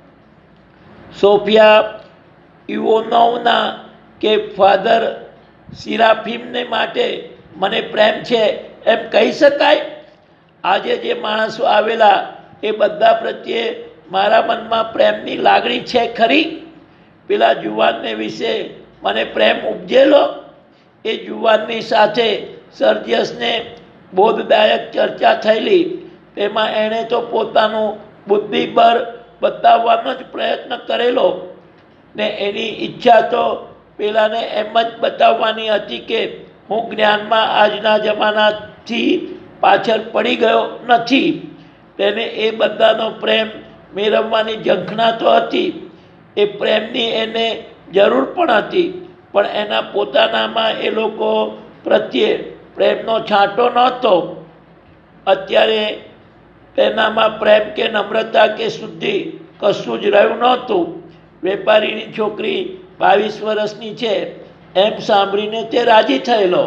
સોફિયા ઇવોનોવના કે ફાધર સિરાફિમને માટે મને પ્રેમ છે એમ કહી શકાય? આજે જે માણસો આવેલા એ બધા પ્રત્યે મારા મનમાં પ્રેમની લાગણી છે ખરી? પેલા જુવાનને વિશે મને પ્રેમ ઉપજેલો? એ જુવાનની સાથે સર્જિયસને બોધદાયક ચર્ચા થયેલી. તેમાં એણે તો પોતાનું બુદ્ધિબળ બતાવવાનો જ પ્રયત્ન કરેલો ને એની ઈચ્છા તો પેલાને એમ જ બતાવવાની હતી કે હું જ્ઞાનમાં આજના જમાનાથી પાછળ પડી ગયો નથી. તેને એ બધાનો પ્રેમ મેળવવાની ઝંખના તો હતી. એ પ્રેમની એને જરૂર પણ હતી, પણ એના પોતાનામાં એ લોકો પ્રત્યે પ્રેમનો છાંટો નહોતો. અત્યારે તેનામાં પ્રેમ કે નમ્રતા કે શુદ્ધિ કશું જ રહ્યું નહોતું. વેપારીની છોકરી બાવીસ વર્ષની છે એમ સાંભળીને તે રાજી થયેલો.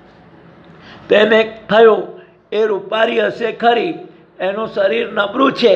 તેને થયું એ રૂપારી હશે ખરી, એનું શરીર નબળું છે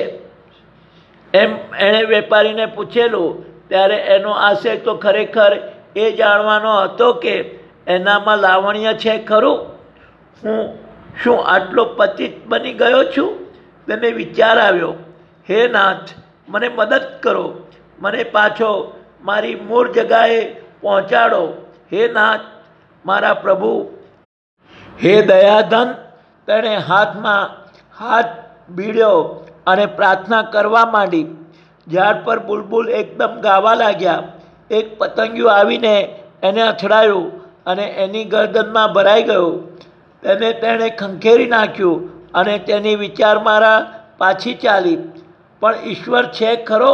એમ એણે વેપારીને પૂછેલું. ત્યારે એનો આશય તો ખરેખર એ જાણવાનો હતો કે એનામાં લાવણ્ય છે ખરું. હું શું આટલો પતિત બની ગયો છું? તેને વિચાર આવ્યો, હે નાથ, મને મદદ કરો, મને પાછો મારી મૂળ જગાએ પહોંચાડો. હે નાથ, મારા પ્રભુ, હે દયાધન. તેણે હાથમાં હાથ ભીડ્યો અને પ્રાર્થના કરવા માંડી. ઝાડ પર બુલબુલ એકદમ ગાવા લાગ્યા. એક પતંગિયું આવીને એને અથડાયું અને એની ગરદનમાં ભરાઈ ગયું. તેને તેણે ખંખેરી નાખ્યું અને તેની વિચારમારા પાછી ચાલી. પણ ઈશ્વર છે ખરો?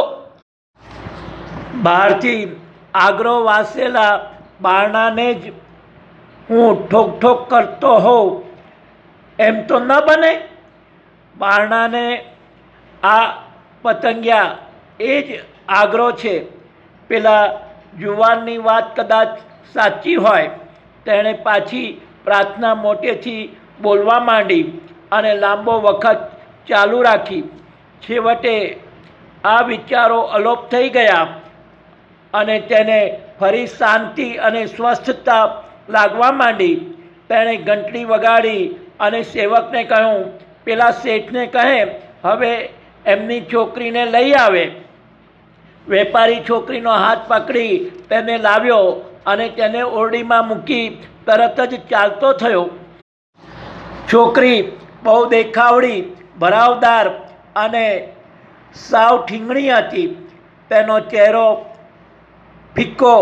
બહારથી આગરો વાસેલા બારણાને જ હું ઠોક ઠોક કરતો હોઉં એમ તો ન બને. બારણાને આ પતંગિયા એ જ આગરો છે. પેલા જુવાનની વાત કદાચ સાચી હોય. તેણે પાછી પ્રાર્થના મોટેથી બોલવા માંડી અને લાંબો વખત ચાલુ રાખી. છેવટે આ વિચારો અલોપ થઈ ગયા અને તેને ફરી શાંતિ અને સ્વસ્થતા લાગવા માંડી. તેણે ઘંટડી વગાડી અને સેવકને કહ્યું, પેલા શેઠને કહે હવે એમની છોકરીને લઈ આવે. વેપારી છોકરીનો હાથ પકડી તેને લાવ્યો અને તેને ઓરડીમાં મૂકી તરત જ ચાલતો થયો. છોકરી બહુ દેખાવડી, ભરાવદાર અને સાવ ઠીંગણી હતી. તેનો ચહેરો ફિક્કો,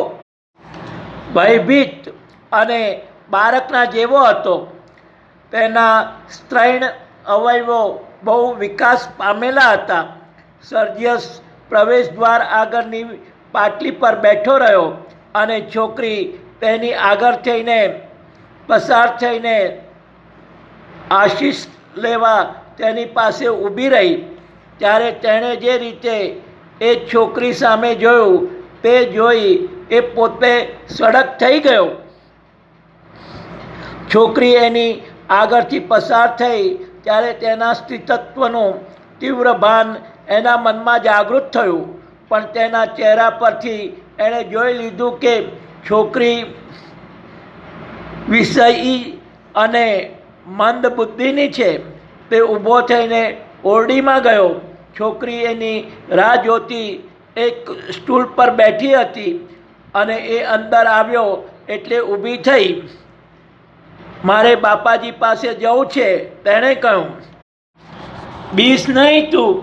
ભયભીત અને બાળકના જેવો હતો. તેના સ્ત્રૈણ અવયવો બહુ વિકાસ પામેલા હતા. સર્જિયસ પ્રવેશ દ્વાર આગળની પાટલી પર બેઠો રહ્યો અને છોકરી તેની આગળ થઈને પસાર થઈને આશીષ લેવા તેની પાસે ઊભી રહી. ત્યારે તેણે જે રીતે એ છોકરી સામે જોયું તે જોઈ એ પોતે સડક થઈ ગયો. છોકરી એની આગળથી પસાર થઈ ત્યારે તેના સ્ત્રીત્વનું તીવ્ર ભાન એના મનમાં જાગૃત થયું. પણ તેના ચહેરા પરથી એણે જોઈ લીધું કે છોકરી વિષયી અને મંદ બુદ્ધિની છે. તે ઊભો થઈને ઓરડીમાં ગયો. છોકરી એની રાહ જોતી એક સ્ટૂલ પર બેઠી હતી અને એ અંદર આવ્યો એટલે ઊભી થઈ. મારે બાપાજી પાસે જવું છે, તેણે કહ્યું. બીસ નહીં તું,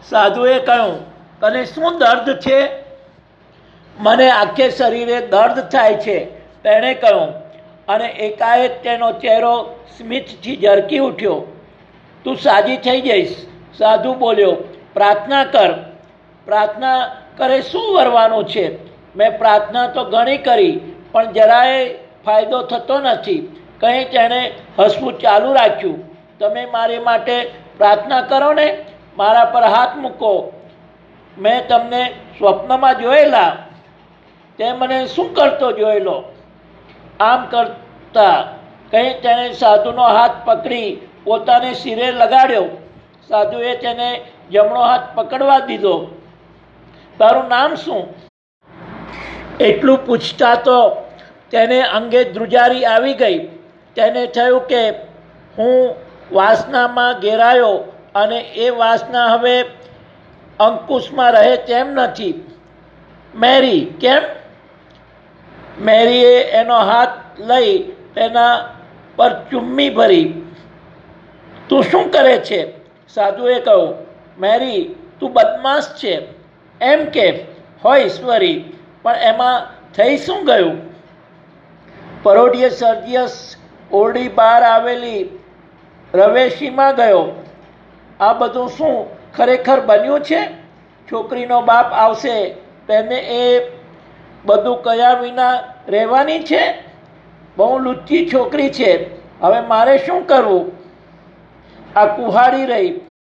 સાધુએ કહ્યું, તને શું દર્દ છે? મને આખે શરીરે દર્દ થાય છે, તેણે કહ્યું, અને એકાએક તેનો ચહેરો સ્મિતથી ઝરકી ઉઠ્યો. તું સાજી થઈ જઈશ. સાધુ બોલ્યો, પ્રાર્થના કર. પ્રાર્થના કરે શું વરવાનું છે? મેં પ્રાર્થના તો ઘણી કરી, પણ જરાય ફાયદો થતો નથી. કંઈ તેણે હસવું ચાલુ રાખ્યું. તમે મારી માટે પ્રાર્થના કરો ને, મારા પર હાથ મૂકો. મેં તમને સ્વપ્નમાં જોયેલા. તે મને શું કરતો જોયેલો? આમ કરતા કંઈ તેણે સાધુનો હાથ પકડી પોતાને શિરે લગાડ્યો. સાધુએ તેને જમણો હાથ પકડવા દીધો. તારું નામ શું? એટલું પૂછતા તો તેને અંગે ધ્રુજારી આવી ગઈ. તેને થયું કે હું વાસનામાં ઘેરાયો અને એ વાસના હવે અંકુશમાં રહે તેમ નથી. મેરી, કેમ? મેરીએ એનો હાથ લઈ તેના પર ચુમ્મી ભરી. તું શું કરે છે? સાધુએ કહ્યું, મેરી, તું બદમાશ છે. એમ કે? હોય ઈશ્વરી, પણ એમાં થઈ શું ગયું? પરોઢિયે સર્જિયસ ઓરડી બહાર આવેલી રવેશીમાં ગયો. આ બધું શું ખરેખર બન્યું છે? છોકરીનો બાપ આવશે, તેને એ બધું કયા વિના રહેવાની છે? બહુ લુચ્ચી છોકરી છે. હવે મારે શું કરવું? આ કુહાડી રહી.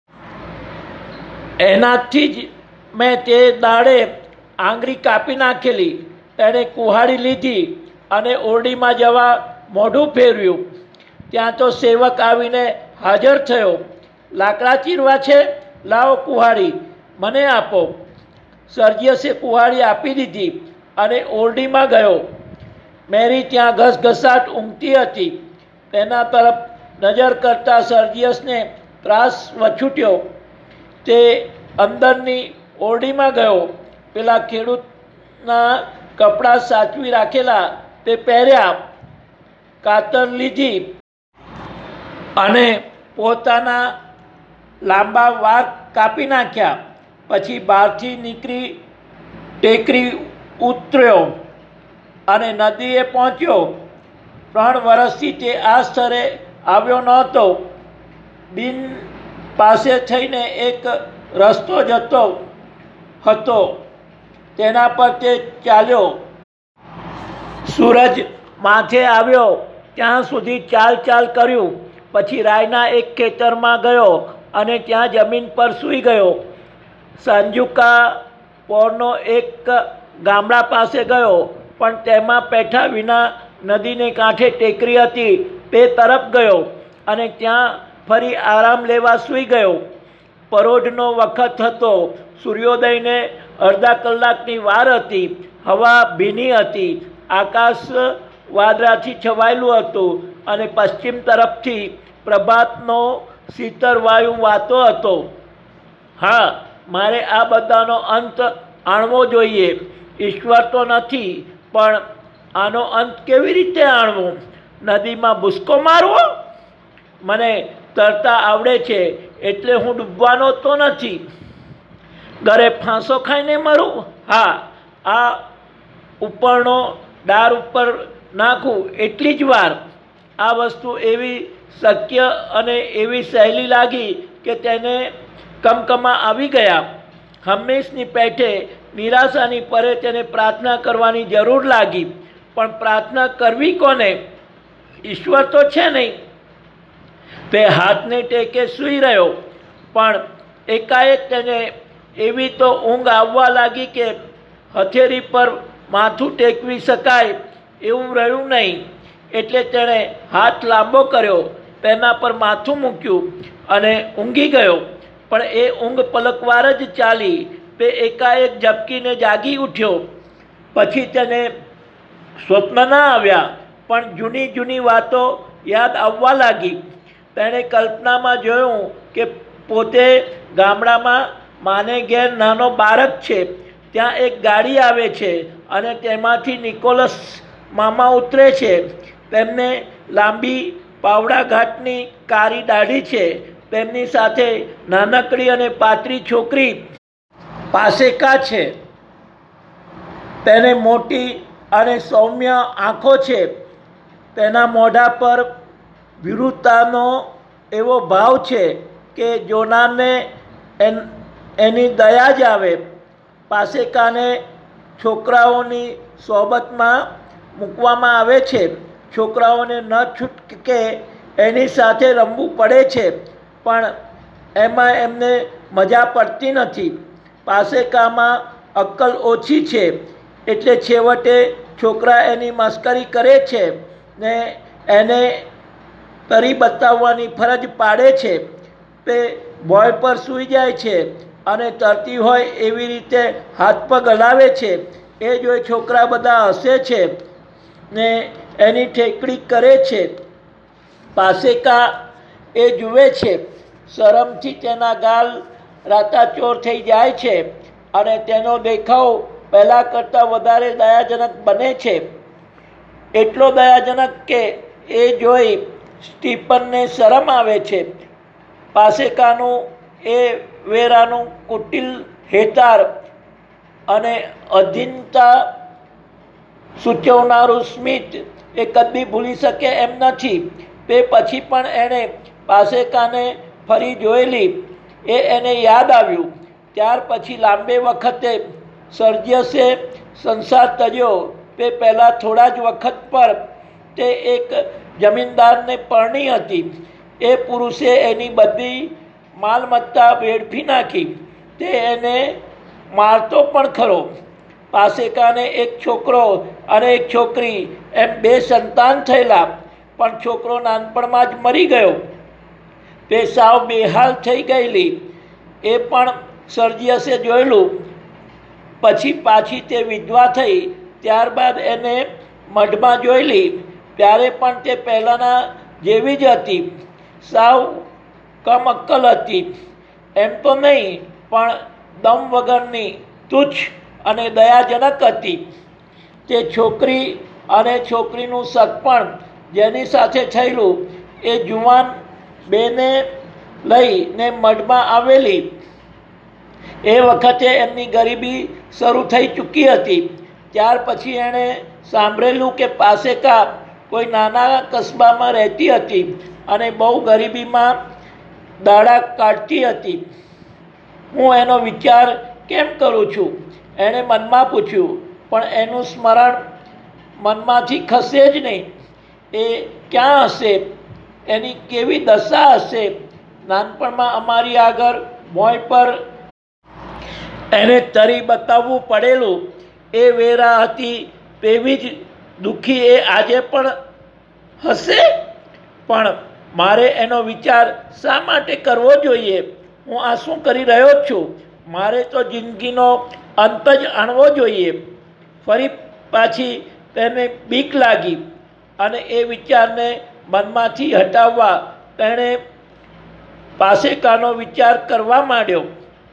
એનાથી જ મેં તે દાડે આંગળી કાપી નાખેલી. તેણે કુહાડી લીધી અને ઓરડીમાં જવા મોઢું ફેરવ્યું. ત્યાં તો સેવક આવીને હાજર થયો. લાકડા ચીરવા છે? લાવો કુહાડી, મને આપો. સર્જિયસે કુહાડી આપી દીધી અને ઓરડીમાં ગયો. મેરી ત્યાં ઘસઘસાટ ઊંઘતી હતી. તેના તરફ નજર કરતા સર્જિયસને ત્રાસ વછૂટ્યો. તે અંદરની ઓરડીમાં ગયો. પેલા ખેડૂતના કપડાં સાચવી રાખેલા તે પહેર્યા, કાતર લીધી અને પોતાના લાંબા વાળ કાપી નાખ્યા. પછી બહારથી નીકળી ટેકરી ઉતર્યો અને નદીએ પહોંચ્યો. ત્રણ વર્ષથી તે આ સ્થળે આવ્યો નહોતો. બિન પાસે થઈને એક રસ્તો જતો હતો, તેના પર તે ચાલ્યો. સૂરજ માથે આવ્યો ત્યાં સુધી ચાલ ચાલ કર્યું. પછી રાયના એક ખેતરમાં ગયો અને ત્યાં જમીન પર સૂઈ ગયો. સાંજુકા પોરનો એક ગામડા પાસે ગયો, પણ તેમાં પેઠા વિના નદીને કાંઠે ટેકરી હતી તે તરફ ગયો અને ત્યાં ફરી આરામ લેવા સૂઈ ગયો. પરોઢનો વખત હતો. સૂર્યોદયને અડધા કલાકની વાર હતી. હવા ભીની હતી. આકાશ વાદળાથી છવાયેલું હતું અને પશ્ચિમ તરફથી પ્રભાતનો શીતળ વાયુ વાતો હતો. હા, મારે આ બધાનો અંત આણવો જોઈએ. ઈશ્વર તો નથી, પણ આનો અંત કેવી રીતે આણવો? નદીમાં ભૂસકો મારવો? મને તરતા આવડે છે, એટલે હું ડૂબવાનો તો નથી. ઘરે ફાંસો ખાઈને મરું? હા, આ ઉપરનો ડાર ઉપર નાખું એટલી જ વાર. આ વસ્તુ એવી શક્ય અને એવી સહેલી લાગી કે તેને કમકમા આવી ગયા. હંમેશની પેઠે નિરાશાની પરે તેને પ્રાર્થના કરવાની જરૂર લાગી. પણ પ્રાર્થના કરવી કોને? ઈશ્વર તો છે નહીં. તે હાથને ટેકે સૂઈ રહ્યો, પણ એકાએક તેને એવી તો ઊંઘ આવવા લાગી કે હથેળી પર માથું ટેકવી શકાય એવું રહ્યું નહીં. એટલે તેણે હાથ લાંબો કર્યો, તેના પર માથું મૂક્યું અને ઊંઘી ગયો. પણ એ ઊંઘ પલકવાર જ ચાલી. તે એકાએક ઝબકીને જાગી ઉઠ્યો. પછી તેને સ્વપ્ન ના આવ્યા, પણ જૂની જૂની વાતો યાદ આવવા લાગી. તેણે કલ્પનામાં જોયું કે પોતે ગામડામાં માને ઘેર નાનો બાળક છે. ત્યાં એક ગાડી આવે છે અને તેમાંથી નિકોલસ મામા ઉતરે છે. તેમને લાંબી પાવડા ઘાટની કાળી દાઢી છે. તેમની સાથે નાનકડી અને પાતળી છોકરી પાસેકા છે. તેને મોટી અને સૌમ્ય આંખો છે. તેના મોઢા પર વિરૂતાનો એવો ભાવ છે કે જોનારને એની દયા જ આવે. પાસેકાને છોકરાઓની સોબતમાં મૂકવામાં આવે છે. છોકરાઓને ન છૂટકે એની સાથે રમવું પડે છે, પણ એમાં એમને મજા પડતી નથી. પાસેકામાં અક્કલ ઓછી છે, એટલે છેવટે છોકરા એની મસ્કરી કરે છે ને એને તરી બતાવવાની ફરજ પાડે છે. તે ભોંય પર સૂઈ જાય છે અને તરતી હોય એવી રીતે હાથ પગ હલાવે છે. એ જોઈ છોકરા બધા હસે છે ને એની ઠેકડી કરે છે. પાસેકા એ જુએ છે. શરમથી તેના ગાલ રાતાચોર થઈ જાય છે અને તેનો દેખાવ પહેલાં કરતાં વધારે દયાજનક બને છે. એટલો દયાજનક કે એ જોઈ સ્ટીફનને શરમ આવે છે. પાસેકાનું એ વેરાનું કુટિલ હેતાર અને અધીનતા સૂચવનારું સ્મિત એ કદી ભૂલી શકે એમ નથી. તે પછી પણ એણે પાસેકાને ફરી જોયેલી એ એને યાદ આવ્યું. ત્યાર પછી લાંબે વખતે સર્જિયસે સંસાર તર્યો. તે પહેલાં થોડા જ વખત પર તે એક જમીનદારને પરણી હતી. એ પુરુષે એની બધી માલમત્તા વેડફી નાખી. તે એને મારતો પણ ખરો. પાસેકાને એક છોકરો અને એક છોકરી એમ બે સંતાન થયેલા, પણ છોકરો નાનપણમાં જ મરી ગયો. તે સાવ બેહાલ થઈ ગયેલી એ પણ સર્જિયસે જોયેલું. પછી પાછી તે વિધવા થઈ. ત્યારબાદ એને મઢમાં જોયેલી. ત્યારે પણ તે પહેલાંના જેવી જ હતી. સાવ કમ અક્કલ હતી એમ તો નહીં, પણ દમ વગરની, તુચ્છ અને દયાજનક હતી. તે છોકરી અને છોકરીનું સગપણ જેની સાથે થયેલું એ જુવાન બેને લઈને મઢમાં આવેલી. એ વખતે એમની ગરીબી શરૂ થઈ ચૂકી હતી. ત્યાર પછી એણે સાંભળેલું કે પાસેકા કોઈ નાના કસ્બામાં રહેતી હતી અને બહુ ગરીબીમાં દાડા કાઢતી હતી. હું એનો વિચાર કેમ કરું છું? એણે મનમાં પૂછ્યું. પણ એનું સ્મરણ મનમાંથી ખસે જ નહીં. એ ક્યાં હશે? એની કેવી દશા હશે? નાનપણમાં અમારી આગળ ભોંય પર એને તરી બતાવવું પડેલું એ વેરા હતી, તેવી જ દુઃખી એ આજે પણ હશે. પણ મારે એનો વિચાર શા માટે કરવો જોઈએ? હું આ શું કરી રહ્યો છું? મારે તો જિંદગીનો અંત જ આણવો જોઈએ. ફરી પાછી તેને બીક લાગી અને એ વિચારને મનમાંથી હટાવવા તેણે પાસેકાનો વિચાર કરવા માંડ્યો.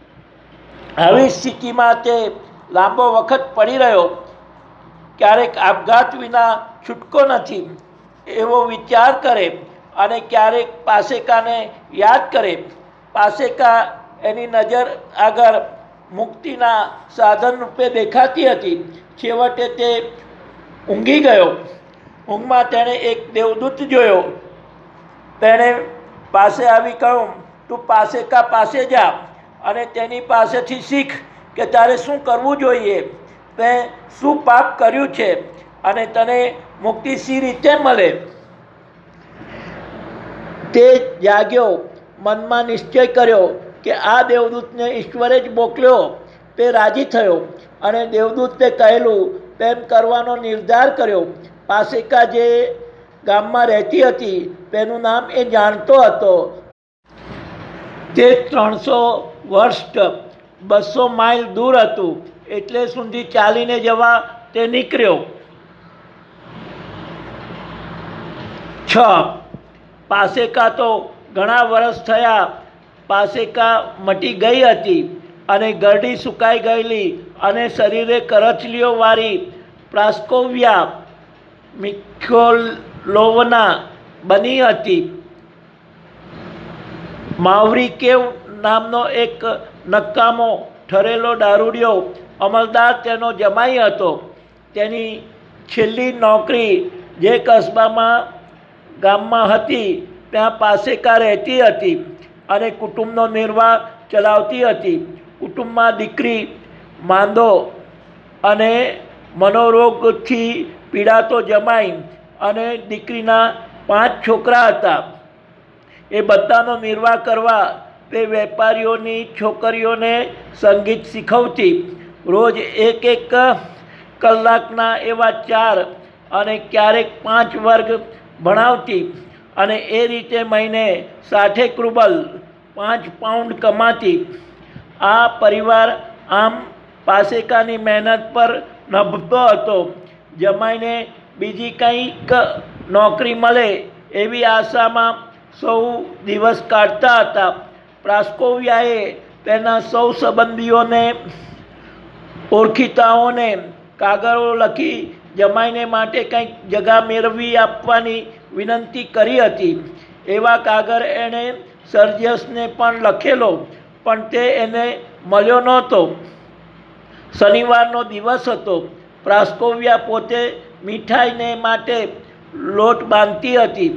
આવી સ્થિતિમાં તે લાંબો વખત પડી રહ્યો. ક્યારેક આપઘાત વિના છૂટકો નથી એવો વિચાર કરે અને ક્યારેક પાસેકાને યાદ કરે. પાસેકા એની નજર આગળ મુક્તિના સાધન રૂપે દેખાતી હતી. છેવટે તે ઊંઘી ગયો. ઊંઘમાં તેણે એક દેવદૂત જોયો. તેણે પાસે આવી કહ્યું, તું પાસેકા પાસે જા અને તેની પાસેથી શીખ કે તારે શું કરવું જોઈએ, તે શું પાપ કર્યું છે અને તને મુક્તિ સી રીતે મળે. તે જાગ્યો. મનમાં નિશ્ચય કર્યો કે આ દેવદૂતને ઈશ્વરે જ મોકલ્યો. તે રાજી થયો અને દેવદૂતે કહેલું તેમ કરવાનો નિર્ધાર કર્યો. પાસેકા જે ગામમાં રહેતી હતી તેનું નામ એ જાણતો હતો. તે ત્રણસો વર્ષ બસો માઇલ દૂર હતું, એટલે સુધી ચાલીને જવા તે નીકળ્યો. છ પાસેકા તો ઘણા વર્ષ થયા. પાસેકા મટી ગઈ હતી અને ગરડી સુકાઈ ગયેલી અને શરીરે કરચલીઓવાળી પ્રાસ્કોવિયા મિખોલોવના બની હતી. માવરી કેવ નામનો એક નકામો ઠરેલો દારૂડિયો અમલદાર તેનો જમાઈ હતો. તેની છેલ્લી નોકરી જે કસ્બામાં ગામમાં હતી ત્યાં પાસેકા રહેતી હતી અને કુટુંબનો નિર્વાહ ચલાવતી હતી. કુટુંબમાં દીકરી માંદો અને મનોરોગથી પીડાતો જમાઈ અને દીકરીના પાંચ છોકરા હતા. એ બધાનો નિર્વાહ કરવા તે વેપારીઓની છોકરીઓને સંગીત શીખવતી. રોજ એક એક કલાકના એવા ચાર અને ક્યારેક પાંચ વર્ગ ભણાવતી અને એ રીતે મહિને સાઠેક રૂબલ પાંચ પાઉન્ડ કમાતી. આ પરિવાર આમ પાસેકાની મહેનત પર નભતો હતો. જમાઈને બીજી કંઈક નોકરી મળે એવી આશામાં સૌ દિવસ કાઢતા હતા. પ્રાસ્કોવિયાએ તેના સૌ સંબંધીઓને ઓળખીતાઓને કાગળો લખી જમાઈને માટે કંઈક જગા મેળવી આપવાની વિનંતી કરી હતી. એવા કાગળ એણે સર્જિયસને પણ લખેલો, પણ તે એને મળ્યો નહોતો. શનિવારનો દિવસ હતો. પ્રાસ્કોવિયા પોતે મીઠાઈને માટે લોટ બાંધતી હતી.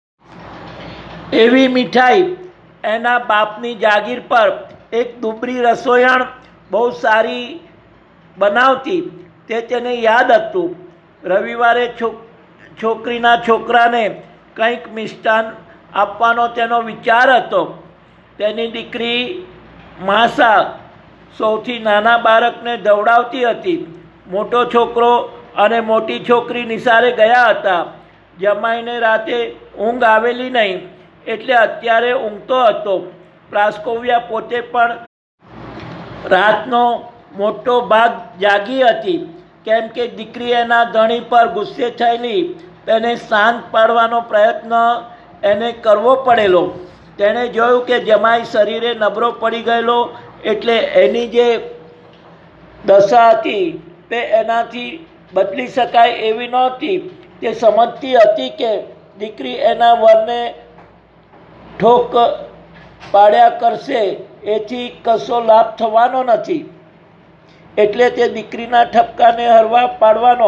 એવી મીઠાઈ એના બાપની જાગીર પર એક દુબળી રસોઈણ બહુ સારી બનાવતી. તે તેને યાદ હતું. રવિવારે છોક છોકરીના છોકરાને કંઈક મિષ્ટાન આપવાનો તેનો વિચાર હતો. તેની દીકરી માસા સૌથી નાના બાળકને દવડાવતી હતી. મોટો છોકરો અને મોટી છોકરી નિશાળે ગયા હતા. જમાઈને રાતે ઊંઘ આવેલી નહીં એટલે અત્યારે ઊંઘતો હતો. પ્રાસ્કોવિયા પોતે પણ રાતનો મોટો ભાગ જાગી હતી, કેમ કે દીકરી એના ધણી પર ગુસ્સે થયેલી. તેને શાંત પાડવાનો પ્રયત્ન એને કરવો પડેલો. તેણે જોયું કે જમાઈ શરીરે નબળો પડી ગયેલો, એટલે એની જે દશા હતી તે એનાથી બદલી શકાય એવી નહોતી. તે સમજતી હતી કે દીકરી એના વરને ઠોક પાડ્યા કરશે, એથી કશો લાભ થવાનો નથી. એટલે તે દીકરીના ઠપકાને હરવા પાડવાનો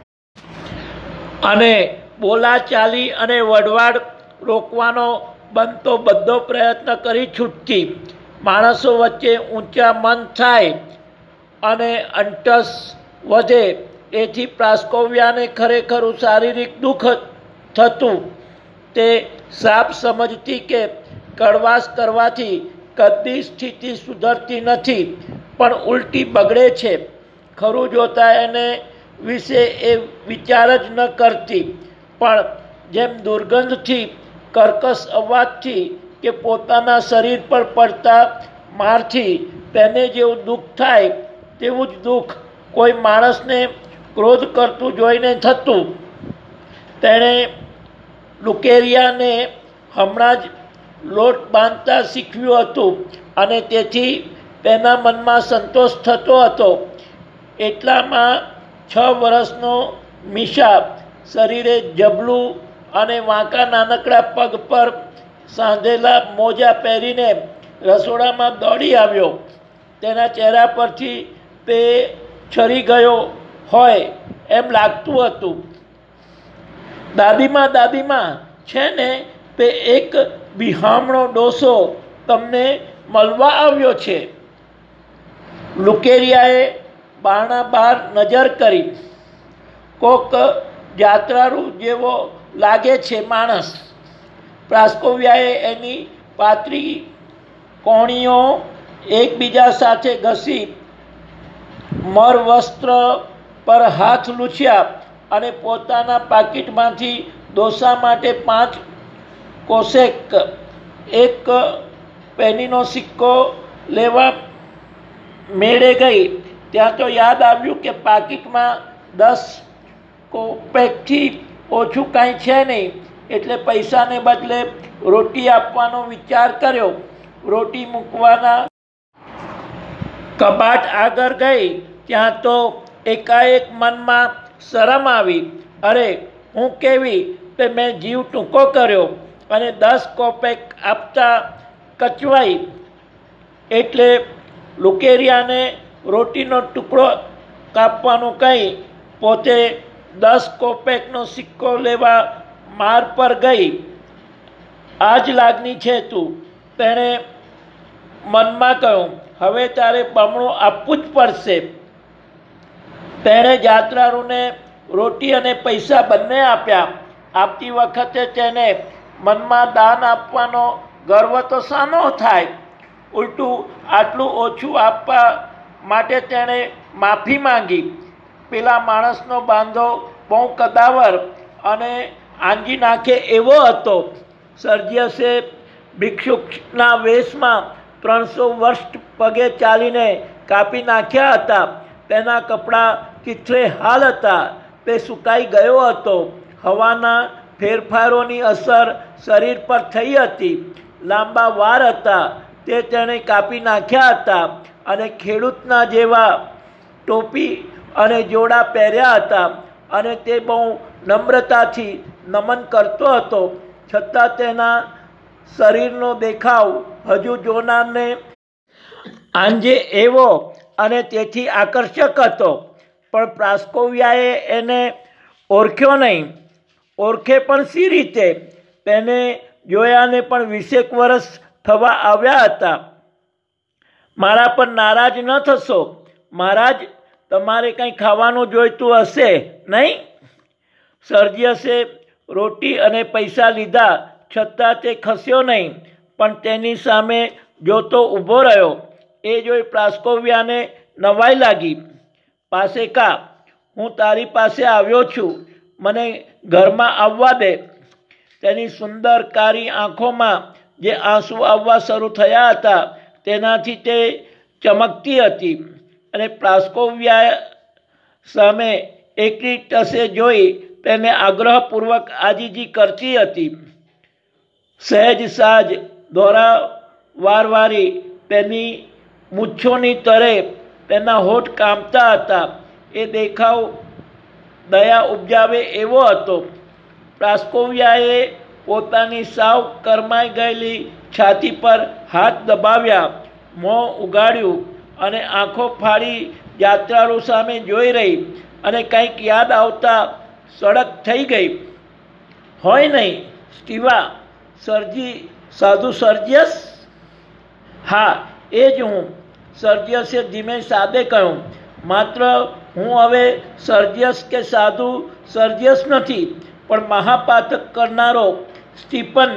અને બોલાચાલી અને વઢવાડ રોકવાનો બનતો બધો પ્રયત્ન કરી છૂટતી. માણસો વચ્ચે ઊંચા મન થાય અને અંટસ વધે, એથી પ્રાસ્કોવિયાને ખરેખર શારીરિક દુઃખ થતું. તે સાફ સમજતી કે કડવાશ કરવાથી કદી સ્થિતિ સુધરતી નથી, પણ ઉલટી બગડે છે. ખરું જોતા એને વિશે એ વિચાર જ ન કરતી. પણ જેમ દુર્ગંધથી, કર્કશ અવાજથી કે પોતાના શરીર પર પડતા મારથી તેને જેવું દુઃખ થાય તેવું જ દુઃખ કોઈ માણસને ક્રોધ કરતું જોઈને થતું. તેણે લુકેરિયાને હમણાં જ લોટ બાંધતા શીખવ્યું હતું અને તેથી તેના મનમાં સંતોષ થતો હતો. એટલામાં છ વર્ષનો મીશા શરીરે જબલું અને વાંકા નાનકડા પગ પર સાંધેલા મોજા પહેરીને રસોડામાં દોડી આવ્યો. તેના ચહેરા પરથી તે છરી ગયો હોય એમ લાગતું હતું. દાદીમાં દાદીમાં છે ને, તે એક બિહામણો ડોસો તમને મળવા આવ્યો છે. લુકેરિયાએ બારણા બહાર નજર કરી. કોક જાત્રાળુ જેવો લાગે છે માણસ. પ્રાસ્કોવિયાએ એની પાતળી કોણીઓ એકબીજા સાથે ઘસી મર વસ્ત્ર પર હાથ લૂછ્યા અને પોતાના પાકીટમાંથી ડોસા માટે પાંચ કોસેક એક પેનીનો સિક્કો લેવા મેળે ગઈ. ત્યાં તો યાદ આવ્યું કે પાકીટમાં દસ કોપેકથી ઓછું કાંઈ છે નહીં, એટલે પૈસાને બદલે રોટી આપવાનો વિચાર કર્યો. રોટી મૂકવાના કબાટ આગળ ગઈ ત્યાં તો એકાએક મનમાં શરમ આવી. અરે હું કેવી તે મેં જીવ ટૂંકો કર્યો અને દસ કોપેક આપતા કચવાઈ એટલે લુકેરિયાને રોટીનો ટુકડો કાપવાનું કહી પોતે દસ કોપેકનો સિક્કો લેવા માર પર ગઈ. આ જ લાગણી છે તું. તેણે મનમાં કહ્યું, હવે તારે બમણું આપવું જ પડશે. તેણે યાત્રાળુને રોટી અને પૈસા બંને આપ્યા. આપતી વખતે તેને મનમાં દાન આપવાનો ગર્વ તો શાનો થાય? ઉલટું આટલું ઓછું આપવા માટે તેણે માફી માંગી. પેલા માણસનો બાંધો બહુ કદાવર અને આંજી નાખે એવો હતો. સર્જિયસે ભિક્ષુકના વેશમાં ત્રણસો વર્ષ પગે ચાલીને કાપી નાખ્યા હતા. તેના કપડાં કિથરે હાલ હતા. તે સુકાઈ ગયો હતો. હવાના ફેરફારોની અસર શરીર પર થઈ હતી. લાંબા વાર હતા તે તેણે કાપી નાખ્યા હતા અને ખેડૂતના જેવા ટોપી અને જોડા પહેર્યા હતા અને તે બહુ નમ્રતાથી નમન કરતો હતો. છતાં તેના શરીરનો દેખાવ હજુ જોનારને આંજે એવો અને તેથી આકર્ષક હતો. પણ પ્રાસ્કોવિયાએ એને ઓળખ્યો નહીં. ઓળખે પણ સી રીતે? તેને જોયાને પણ વીસેક વર્ષ થવા આવ્યા હતા. મારા પર નારાજ ન થશો મહારાજ, તમારે કંઈ ખાવાનું જોઈતું હશે નહીં? સર્જિયસે રોટી અને પૈસા લીધા છતાં તે ખસ્યો નહીં, પણ તેની સામે જોતો ઊભો રહ્યો. એ જોઈ પ્રાસ્કોવિયાને નવાઈ લાગી. પાસેકા, હું તારી પાસે આવ્યો છું, મને ઘરમાં આવવા દે. તેની સુંદર કાળી આંખોમાં જે આંસુ આવવા શરૂ થયા હતા તેનાથી તે ચમકતી હતી અને પ્રાસ્કોવિયા સામે એકલી ટસે જોઈ તેને આગ્રહપૂર્વક આજીજી કરતી હતી. સહેજ સાજ દોરા વારવારી તેની મૂછોની તરે તેના હોઠ કામતા હતા. એ દેખાવ દયા ઉપજાવે એવો હતો. પ્રાસ્કોવિયાએ પોતાની સાવ કરમાઈ ગયેલી છાતી પર હાથ દબાવ્યા, મોં ઉગાડ્યું અને આંખો ફાડી યાત્રાળુ સામે જોઈ રહી અને કંઈક યાદ આવતા સડક થઈ ગઈ. હોય નહીં સ્ટીવા, સર્જી સાધુ સર્જિયસ? હા, એ જ હું. સર્જિયસે ધીમે સાદે કહ્યું. માત્ર હું હવે સર્જિયસ કે સાધુ સર્જિયસ નથી, પણ મહાપાતક કરનારો સ્ટીફન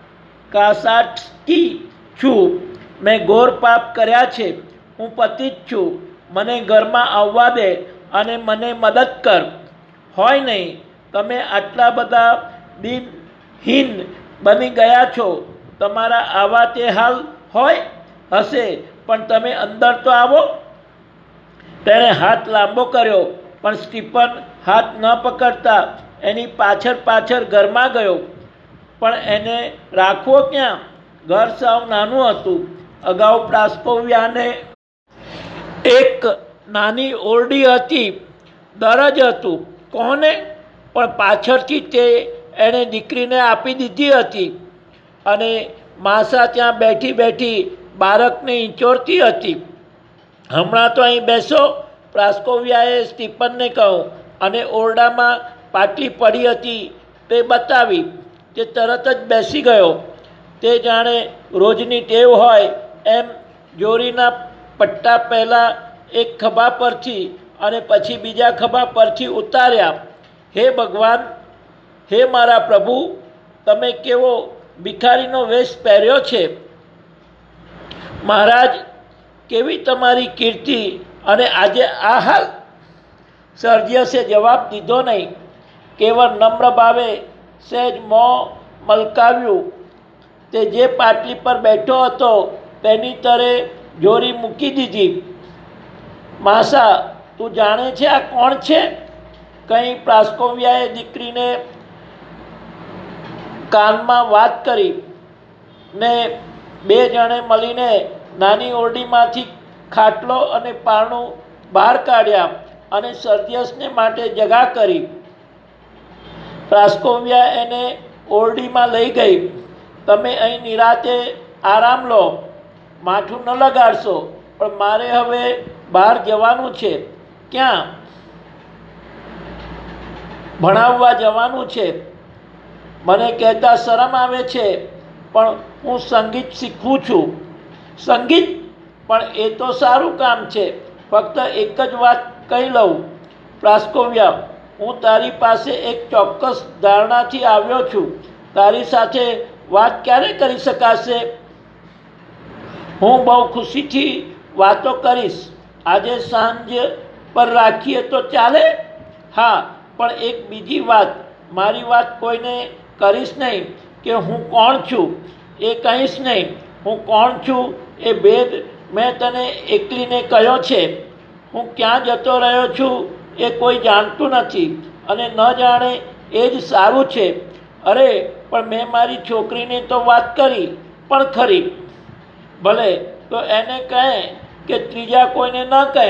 કાસાટ્સ્કી છું. મેં ઘોર પાપ કર્યા છે. હું પતિત છું. મને ઘરમાં આવવા દે અને મને મદદ કર. હોય નહીં, તમે આટલા બધા દિનહીન બની ગયા છો. તમારા આવા તે હાલ હોય હશે, પણ તમે અંદર તો આવો. તેણે હાથ લાંબો કર્યો, પણ સ્ટીફન હાથ ન પકડતા એની પાછળ પાછળ ઘરમાં ગયો. પણ એને રાખવો ક્યાં? ઘર સાવ નાનું હતું. અગાઉ પ્રાસ્કોવિયાને એક નાની ઓરડી હતી, દરજ હતું. કોને? પણ પાછળથી તે એણે દીકરીને આપી દીધી હતી અને માસા ત્યાં બેઠી બેઠી બાળકને ઈંચોરતી હતી. હમણાં તો અહીં બેસો, પ્રાસ્કોવિયાએ સ્ટીફનને કહ્યું અને ઓરડામાં પાટલી પડી હતી તે બતાવી. તે તરત જ બેસી ગયો. તે જાણે રોજની ટેવ હોય એમ જોરીના પટ્ટા પહેલાં એક ખભા પરથી અને પછી બીજા ખભા પરથી ઉતાર્યા. હે ભગવાન, હે મારા પ્રભુ, તમે કેવો ભિખારીનો વેશ પહેર્યો છે. મહારાજ, કેવી તમારી કીર્તિ, અને આજે આ હાલ? સર્જિયસે જવાબ દીધો નહીં. કેવળ નમ્ર ભાવે સહેજ મોં મલકાવ્યું. તે જે પાટલી પર બેઠો હતો તેની તરે જોરી મૂકી દીધી. માસા, તું જાણે છે આ કોણ છે? કંઈ પ્રાસ્કોવિયાએ દીકરીને કાનમાં વાત કરી ને બે જણે મળીને નાની ઓરડીમાંથી ખાટલો અને પારણું બહાર કાઢ્યા અને સર્જિયસને માટે જગા કરી. પ્રાસ્કોવિયા એને ઓરડીમાં લઈ ગઈ. તમે અહીં નિરાતે આરામ લો, માથું ન લગાડશો, પણ મારે હવે બહાર જવાનું છે. ક્યાં? ભણાવવા જવાનું છે. મને કહેતા શરમ આવે છે, પણ હું સંગીત શીખવું છું. સંગીત? પણ એ તો સારું કામ છે. ફક્ત એક જ વાત કહી લઉં પ્રાસ્કોવ્યા, હું તારી પાસે એક ચોક્કસ ધારણાથી આવ્યો છું. તારી સાથે વાત ક્યારે કરી શકાશે? હું બહુ ખુશીથી વાતો કરીશ. આજે સાંજ પર રાખીએ તો ચાલે? હા, પણ એક બીજી વાત, મારી વાત કોઈને કરીશ નહીં કે હું કોણ છું. એ કહીશ નહીં. હું કોણ છું એ ભેદ મેં તને એકલીને કહ્યો છે. હું ક્યાં જતો રહ્યો છું એ કોઈ જાણતું નથી, અને ન જાણે એ જ સારું છે. અરે, પણ મેં મારી છોકરીને તો વાત કરી પણ ખરી. ભલે, તો એને કહે કે ત્રીજા કોઈને ન કહે.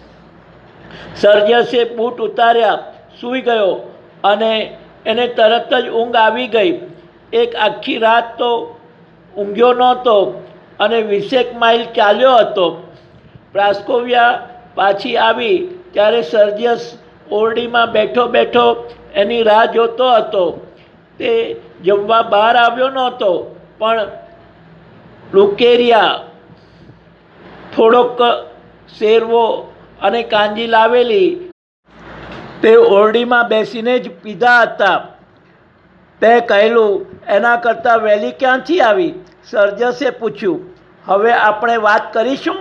સર્જસે બૂટ ઉતાર્યા, સૂઈ ગયો, અને એને તરત જ ઊંઘ આવી ગઈ. એક આખી રાત તો ઊંઘ્યો નહોતો અને વીસેક માઇલ ચાલ્યો હતો. પ્રાસ્કોવ્યા પાછી આવી ત્યારે સર્જિયસ ઓરડીમાં બેઠો બેઠો એની રાહ જોતો હતો. તે જમવા બહાર આવ્યો નહોતો, પણ લુકેરિયા થોડોક શેરવો અને કાંજી લાવેલી તે ઓરડીમાં બેસીને જ પીધા હતા. તે કહેલું, એના કરતાં વહેલી ક્યાંથી આવી? સર્જસે પૂછ્યું. હવે આપણે વાત કરીશું?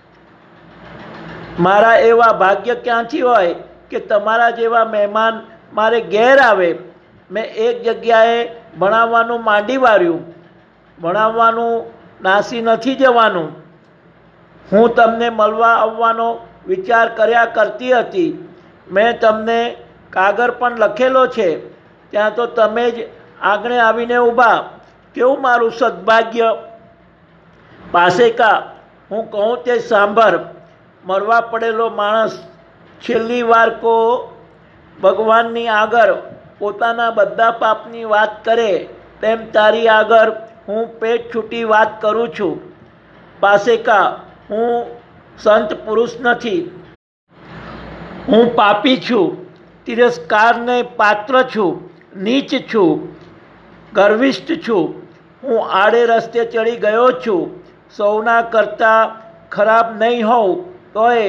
મારા એવા ભાગ્ય ક્યાંથી હોય કે તમારા જેવા મહેમાન મારે ઘેર આવે. મેં એક જગ્યાએ ભણાવવાનું માંડી વાળ્યું. ભણાવવાનું નાસી નથી જવાનું. હું તમને મળવા આવવાનો વિચાર કર્યા કરતી હતી. મેં તમને કાગળ પણ લખેલો છે. ત્યાં તો તમે જ આંગણે આવીને ઊભા. કેવું મારું સદભાગ્ય! પાસેકા, હું કહું તે સાંભળ. મરવા પડેલો માણસ છેલ્લી વાર કો ભગવાનની આગળ પોતાના બધા પાપની વાત કરે, તેમ તારી આગળ હું પેટ છૂટી વાત કરું છું. પાસેકા, હું સંત પુરુષ નથી. હું પાપી છું, તિરસ્કારને પાત્ર છું, નીચ છું, ગર્વિષ્ઠ છું. હું આડે રસ્તે ચડી ગયો છું. સૌના કરતાં ખરાબ નહીં હોઉં તોય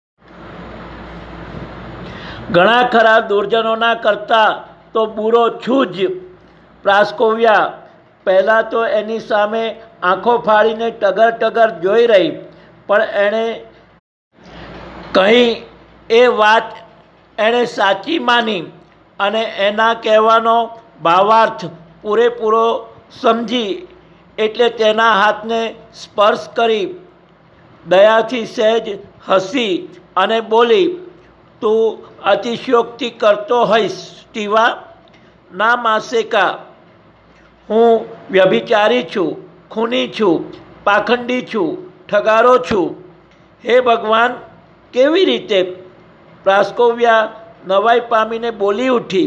ઘણા ખરા દુર્જનોના કરતાં તો બુરો છું જ. પ્રાસ્કોવ્યા પહેલાં તો એની સામે આંખો ફાડીને ટગર ટગર જોઈ રહી, પણ એણે કહી એ વાત એણે સાચી માની અને એના કહેવાનો ભાવાર્થ પૂરેપૂરો સમજી એટલે તેના હાથને સ્પર્શ કરી દયાથી સહેજ હસી અને બોલી, તું અતિશયોક્તિ કરતો હોઈશ સ્ટીવા. ના માસેકા, હું વ્યભિચારી છું, ખૂની છું, પાખંડી છું, ઠગારો છું. હે ભગવાન, કેવી રીતે? પ્રાસ્કોવ્યા નવાઈ પામીને બોલી ઉઠી.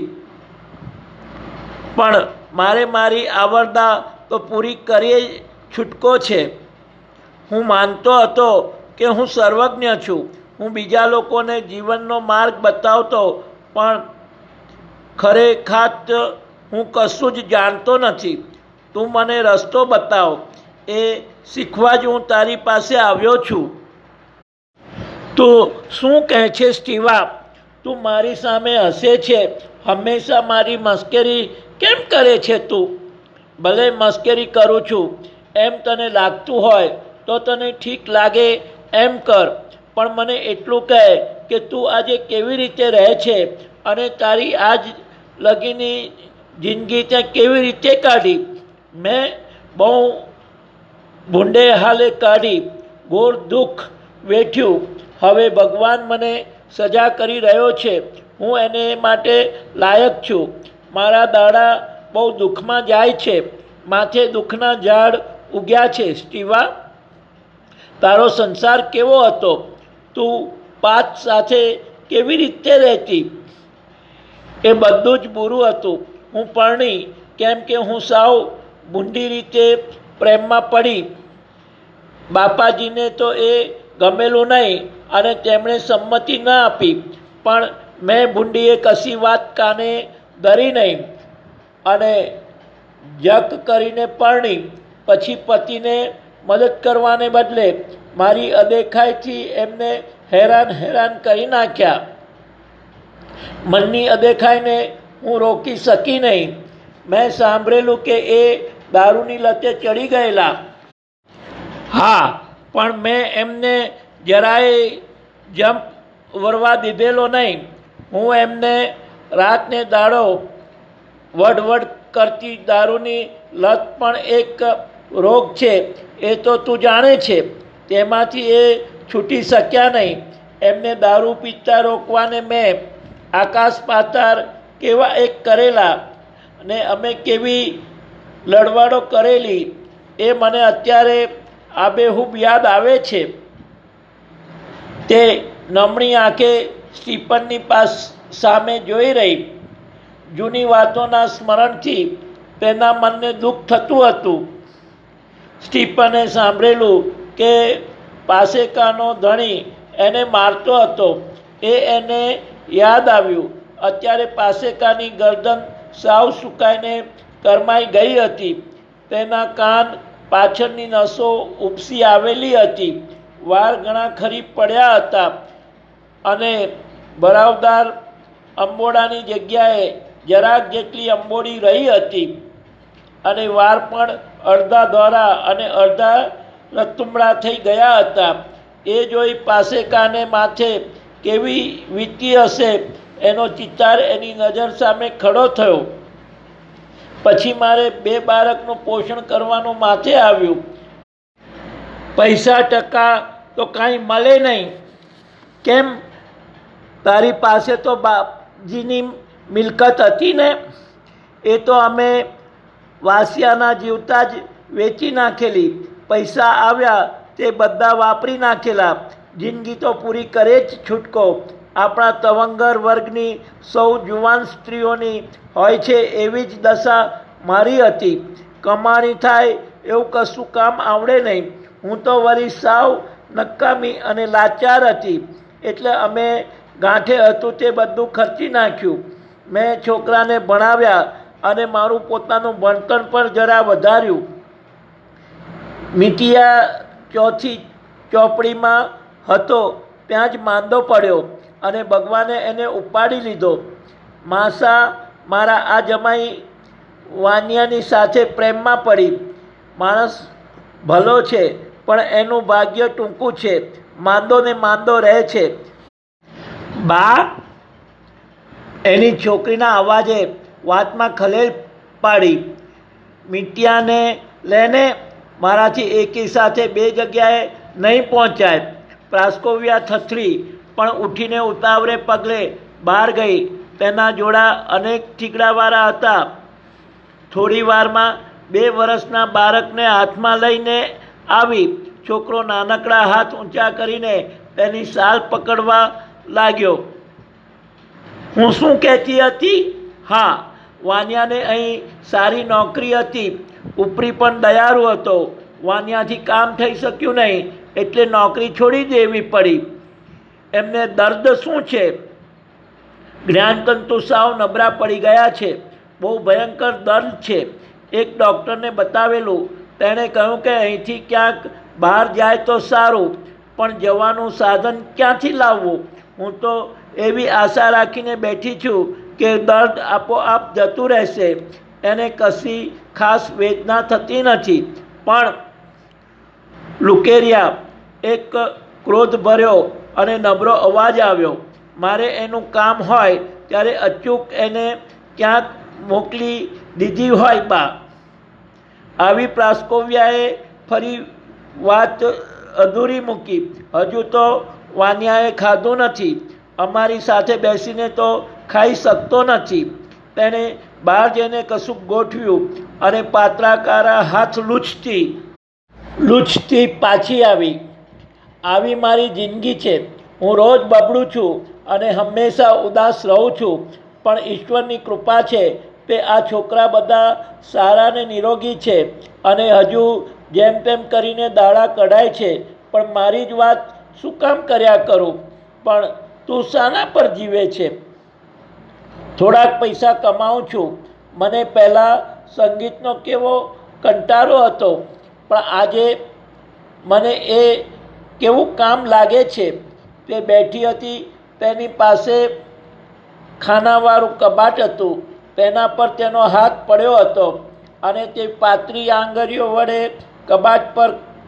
પણ મારે મારી આવરદા તો પૂરી કરીએ છૂટકો છે. હું માનતો હતો કે હું સર્વજ્ઞ છું. હું બીજા લોકોને જીવનનો માર્ગ બતાવતો, પણ ખરેખાત હું કશું જ જાણતો નથી. તું મને રસ્તો બતાવ. એ શીખવા જ હું તારી પાસે આવ્યો છું. તું શું કહે છે સ્ટીવા? તું મારી સામે હસે છે. હંમેશા મારી મસ્કરી કેમ કરે છે તું? ભલે મસ્કરી કરું છું એમ તને લાગતું હોય તો તને ઠીક લાગે એમ કર, પણ મને એટલું કહે કે તું આજે કેવી રીતે રહે છે અને તારી આજ લગીની જિંદગી ત્યાં કેવી રીતે કાઢી? મેં બહુ ભૂંડે હાલે કાઢી, ઘોર દુઃખ વેઠ્યું. હવે ભગવાન મને સજા કરી રહ્યો છે. હું એને માટે લાયક છું. મારા દાડા બહુ દુઃખમાં જાય છે. માથે દુઃખના ઝાડ ઉગ્યા છે. સ્ટીવા, તારો સંસાર કેવો હતો? તું પાત સાથે કેવી રીતે રહેતી? એ બધું જ બુરું હતું. હું પરણી કેમ કે હું સાવ ભૂંડી રીતે પ્રેમમાં પડી. બાપાજીને તો એ ગમેલું નહીં અને તેમણે સંમતિ ન આપી, પણ મેં ભૂંડીએ કશી વાત કાને ધરી નહીં અને જગ કરીને પરણી. પછી પતિને મદદ કરવાને બદલે મારી અદેખાઈથી એમને હેરાન હેરાન કરી નાખ્યા. મનની અદેખાઈને હું રોકી શકી નહીં. મેં સાંભળેલું કે એ દારૂની લતે ચડી ગયેલા. હા, પણ મેં એમને જરાય જંપ વરવા દીધેલો નહીં. હું એમને રાતને દાડો વડવડ કરતી દારૂની લત પણ એક રોગ છે, એ તો તું જાણે છે. તેમાંથી એ છૂટી શક્યા નહીં. એમને દારૂ પીતા રોકવાને મેં આકાશ પાતાળ કેવા એક કરેલા ને અમે કેવી લડવાડો કરેલી એ મને અત્યારે આબેહૂબ યાદ આવે છે. તે નમણી આંખે સ્ટીફનની પાસ સામે જોઈ રહી. જૂની વાતોના સ્મરણથી તેના મનને દુઃખ થતું હતું. સ્ટીફને સાંભળેલું કે પાસેકાનો ધણી એને મારતો હતો. એ એને યાદ આવ્યું. અત્યારે પાસેકાની ગરદન સાવ સુકાઈને કરમાઈ ગઈ હતી. તેના કાન પાછળની નસો ઉપસી આવેલી હતી. વાળ ઘણા ખરી પડ્યા હતા અને ભરાવદાર અંબોડાની જગ્યાએ જરાક જેટલી અંબોડી રહી હતી અને વાળ પણ અડધા ધોળા અને અડધા રતુમડા થઈ ગયા હતા. એ જોઈ પાસેકાને માથે કેવી વીતી હશે એનો ચિતાર એની નજર સામે ખડો થયો. પછી મારે બે બાળકનું પોષણ કરવાનું માથે આવ્યું. પૈસા ટકા તો કાંઈ મળે નહીં. કેમ, તારી પાસે તો બાપજીની મિલકત હતી ને? એ તો અમે વાસિયાના જીવતા જ વેચી નાખેલી. પૈસા આવ્યા તે બધા વાપરી નાખેલા. જિંદગી તો પૂરી કરે જ છૂટકો. આપણા તવંગર વર્ગની સૌ જુવાન સ્ત્રીઓની હોય છે એવી જ દશા મારી હતી. કમાણી થાય એવું કશું કામ આવડે નહીં. હું તો વળી સાવ નકામી અને લાચાર હતી. એટલે અમે ગાંઠે હતું તે બધું ખર્ચી નાખ્યું. મેં છોકરાને ભણાવ્યા અને મારું પોતાનું ભણતર પણ જરા વધાર્યું. મીટિયા ચોથી ચોપડીમાં હતો ત્યાં જ માંદો પડ્યો અને ભગવાને એને ઉપાડી લીધો. માસા મારા આ જમાઈ વાનિયાની સાથે પ્રેમમાં પડી. માણસ ભલો છે પણ એનું ભાગ્ય ટૂંકું છે. માંદો ને માંદો રહે છે. બા, એની છોકરીના અવાજે વાતમાં ખલેલ પાડી. મીટિયાને લઈને મારાથી એકી સાથે બે જગ્યાએ નહીં પહોંચાય. પ્રાસ્કોવિયા થથરી પણ ઉઠીને ઉતાવળે પગલે બહાર ગઈ. તેના જોડા અનેક ઠીકડાવાળા હતા. થોડી વારમાં બે વર્ષના બાળકને હાથમાં લઈને આવી. છોકરો નાનકડા હાથ ઊંચા કરીને તેની સાલ પકડવા લાગ્યો. હું શું કહેતી હતી? હા, વાનિયાને અહીં સારી નોકરી હતી. ઉપરી પણ દયાળુ હતો. વાનિયાથી કામ થઈ શક્યું નહીં એટલે નોકરી છોડી દેવી પડી. એમને દર્દ શું છે? જ્ઞાનતંતુ સાવ નબળા પડી ગયા છે. બહુ ભયંકર દર્દ છે. એક ડૉક્ટરને બતાવેલું. તેણે કહ્યું કે અહીંથી ક્યાંક બહાર જાય તો સારું, પણ જવાનું સાધન ક્યાંથી લાવવું? હું તો એવી આશા રાખીને બેઠી છું કે દર્દ આપોઆપ જતું રહેશે. એને કશી ખાસ વેદના થતી નથી. પણ લુકેરિયા, એક ક્રોધ ભર્યો અને નબળો અવાજ આવ્યો. મારે એનું કામ હોય ત્યારે અચૂક એને ક્યાંક મોકલી દીધી હોય. બા, આવી પ્રાસ્કોવિયાએ ફરી વાત અધૂરી મૂકી. હજુ તો વાનિયાએ ખાધું નથી. અમારી સાથે બેસીને તો ખાઈ શકતો નથી. તેણે બહાર જઈને કશુંક ગોઠવ્યું અને પાતળા કારા હાથ લૂછતી લૂછતી પાછી આવી. આવી મારી જિંદગી છે. હું રોજ બબડું છું અને હંમેશા ઉદાસ રહું છું. પણ ઈશ્વરની કૃપા છે તે આ છોકરા બધા સારા ને નિરોગી છે અને હજુ જેમ તેમ કરીને દાડા કઢાય છે, પણ મારી જ વાત શું કામ કર્યા કરું? પણ તું શાના પર જીવે છે? થોડાક પૈસા કમાઉં છું. મને પહેલાં સંગીતનો કેવો કંટાળો હતો, પણ આજે મને એ કેવું કામ લાગે છે. તે બેઠી હતી, તેની પાસે ખાનાવાળું કબાટ હતું. તેના પર તેનો હાથ પડ્યો હતો અને તે પાતળી આંગળીઓ વડે કબાટ પર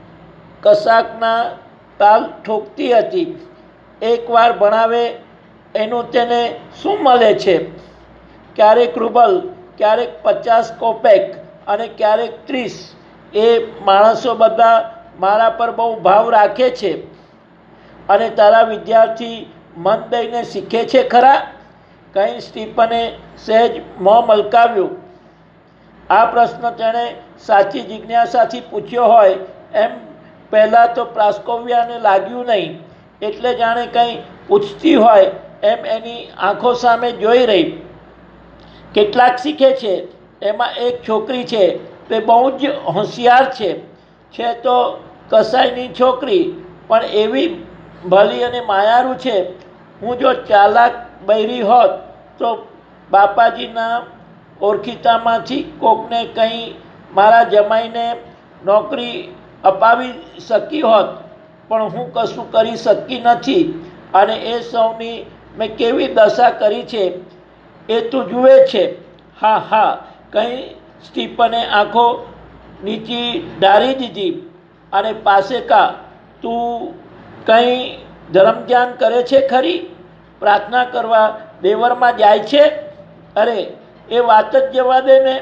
કશાકના તાલ ઠોકતી હતી. એકવાર ભણાવે એનું તેને શું મળે છે? ક્યારેક રૂબલ, ક્યારેક પચાસ કોપેક અને ક્યારેક ત્રીસ. એ માણસો બધા મારા પર બહુ ભાવ રાખે છે. અને તારા વિદ્યાર્થી મન દઈને શીખે છે ખરા? કંઈ સ્ટીફને સહેજ મોં મલકાવ્યું. આ પ્રશ્ન તેણે સાચી જિજ્ઞાસાથી પૂછ્યો હોય એમ પહેલાં તો પ્રાસ્કોવિયાને લાગ્યું નહીં. એટલે જાણે કંઈ પૂછતી હોય એમ એની આંખો સામે જોઈ રહી. કેટલાક શીખે છે. એમાં એક છોકરી છે, તે બહુ જ હોશિયાર છે. છે તો કસાઈની છોકરી, પણ એવી ભલી અને માયાળું છે. હું જો ચાલાક બૈરી હોત તો બાપાજીના ઓળખીતામાંથી કોકને કંઈ મારા જમાઈને નોકરી અપાવી શકી હોત, પણ હું કશું કરી શકી નથી. અને એ સૌની મેં કેવી દશા કરી છે એ તું જુએ છે. હા હા, કંઈ સ્ટીફને આંખો નીચી ડારી દીધી. અને પાસે કા, તું કંઈ ધર્મધ્યાન કરે છે ખરી? પ્રાર્થના કરવા દેવરમાં જાય છે? અરે એ વાત જ જવા દે ને.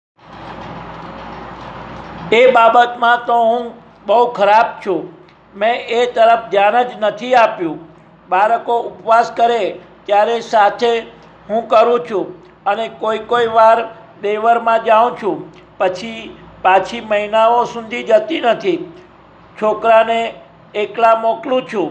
એ બાબતમાં તો હું બહુ ખરાબ છું. મેં એ તરફ ધ્યાન જ નથી આપ્યું. બાળકો ઉપવાસ કરે ત્યારે સાથે હું કરું છું અને કોઈ કોઈ વાર દેવરમાં જાઉં છું. પછી પાછી મહિનાઓ સુધી જતી નથી. છોકરાને એકલા મોકલું છું.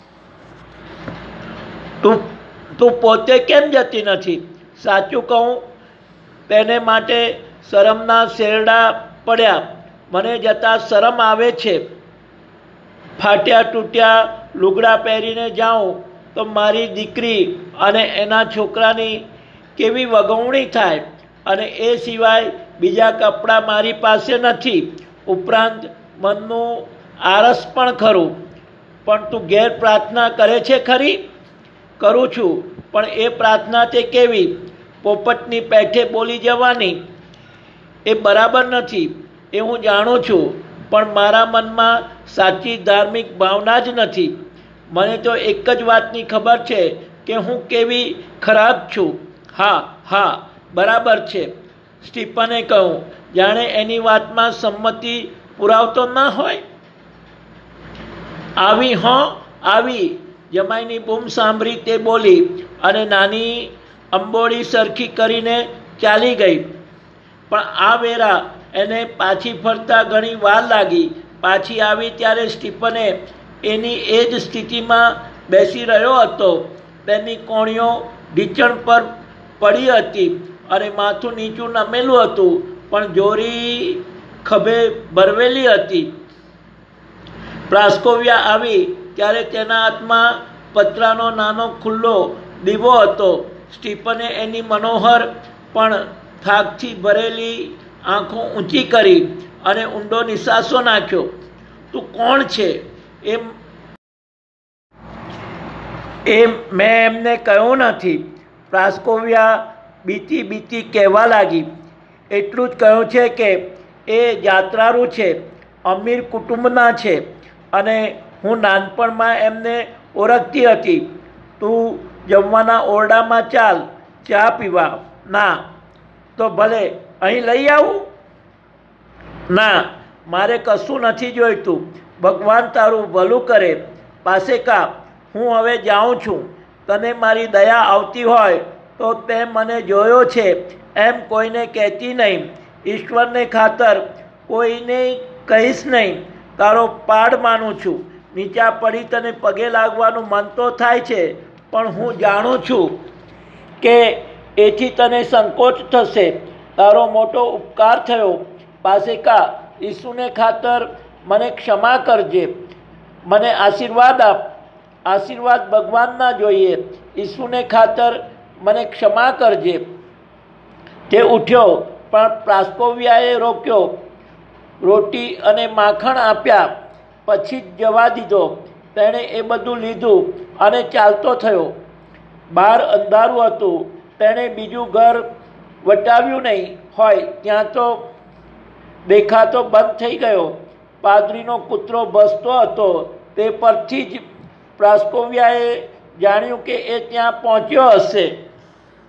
તું તું પોતે કેમ જતી નથી? સાચું કહું, તેને માટે શરમના શેરડા પડ્યા. મને જતાં શરમ આવે છે. ફાટ્યા તૂટ્યા લુગડા પહેરીને જાઉં તો મારી દીકરી અને એના છોકરાની કેવી વગવણી થાય. અને એ સિવાય બીજા કપડાં મારી પાસે નથી. ઉપરાંત મનનું આરસ પણ ખરું. પણ તું ઘેર પ્રાર્થના કરે છે ખરી? કરું છું, પણ એ પ્રાર્થના તે કેવી? પોપટની પેઠે બોલી જવાની. એ બરાબર નથી, એ હું જાણું છું. પણ મારા મનમાં સાચી ધાર્મિક ભાવના જ નથી. મને તો એક જ વાતની ખબર છે કે હું કેવી ખરાબ છું. હા હા, બરાબર છે, સ્ટીફને કહ્યું, જાણે એની વાતમાં સંમતિ પુરાવતો ના હોય. આવી હો આવી, જમાઈની બૂમ સાંભળી તે બોલી અને નાની અંબોડી સરખી કરીને ચાલી ગઈ. પણ આ વેરા એને પાછી ફરતા ઘણી વાર લાગી. પાછી આવી ત્યારે સ્ટીફને એની એ જ સ્થિતિમાં બેસી રહ્યો હતો. તેની કોણીઓ ઢીંચણ પર પડી હતી અને માથું નીચું નમેલું હતું, પણ જોરી ખભે ભરવેલી હતી. પ્રાસ્કોવિયા આવી ત્યારે તેના હાથમાં પતરાનો નાનો ખુલ્લો દીવો હતો. સ્ટીફને એની મનોહર પણ થાકથી ભરેલી આંખો ઊંચી કરી અને ઊંડો નિસાસો નાખ્યો. તું કોણ છે? એમ એમ મેં એમને કહ્યું નથી. પ્રાસ્કોવિયા બીતી બીતી કહેવા લાગી. એટલું જ કહ્યું છે કે એ યાત્રાળુ છે, અમીર કુટુંબના છે અને હું નાનપણમાં એમને ઓળખતી હતી. તું જમવાના ઓરડામાં ચાલ, ચા પીવા. ના તો ભલે અહીં લઈ આવું? ના, મારે કશું નથી જોઈતું. ભગવાન તારું ભલું કરે. પાસે કા, હું હવે જાઉં છું. તને મારી દયા આવતી હોય તો તે મને જોયો છે એમ કોઈને કહેતી નહીં. ઈશ્વરને ખાતર કોઈને કહીશ નહીં. તારો પાડ માનું છું. નીચા પડી તને પગે લાગવાનું મન તો થાય છે, પણ હું જાણું છું કે એથી તને સંકોચ થશે. તારો મોટો ઉપકાર થયો. પાસેકા, ઈસુને ખાતર મને ક્ષમા કરજે. મને આશીર્વાદ આપ. આશીર્વાદ ભગવાનના જોઈએ. ઈસુને ખાતર મને ક્ષમા કરજે. તે ઉઠ્યો, પણ પ્રાસ્કોવિયાએ રોક્યો. રોટી અને માખણ આપ્યા પછી જ જવા દીધો. તેણે એ બધું લીધું અને ચાલતો થયો. બહાર અંધારું હતું. તેણે બીજું ઘર વટાવ્યું નહીં હોય ત્યાં તો દેખાતો બંધ થઈ ગયો. પાદરીનો કૂતરો ભસતો હતો. તે પરથી જ પ્રાસ્કોવિયાએ જાણ્યું કે એ ત્યાં પહોંચ્યો હશે.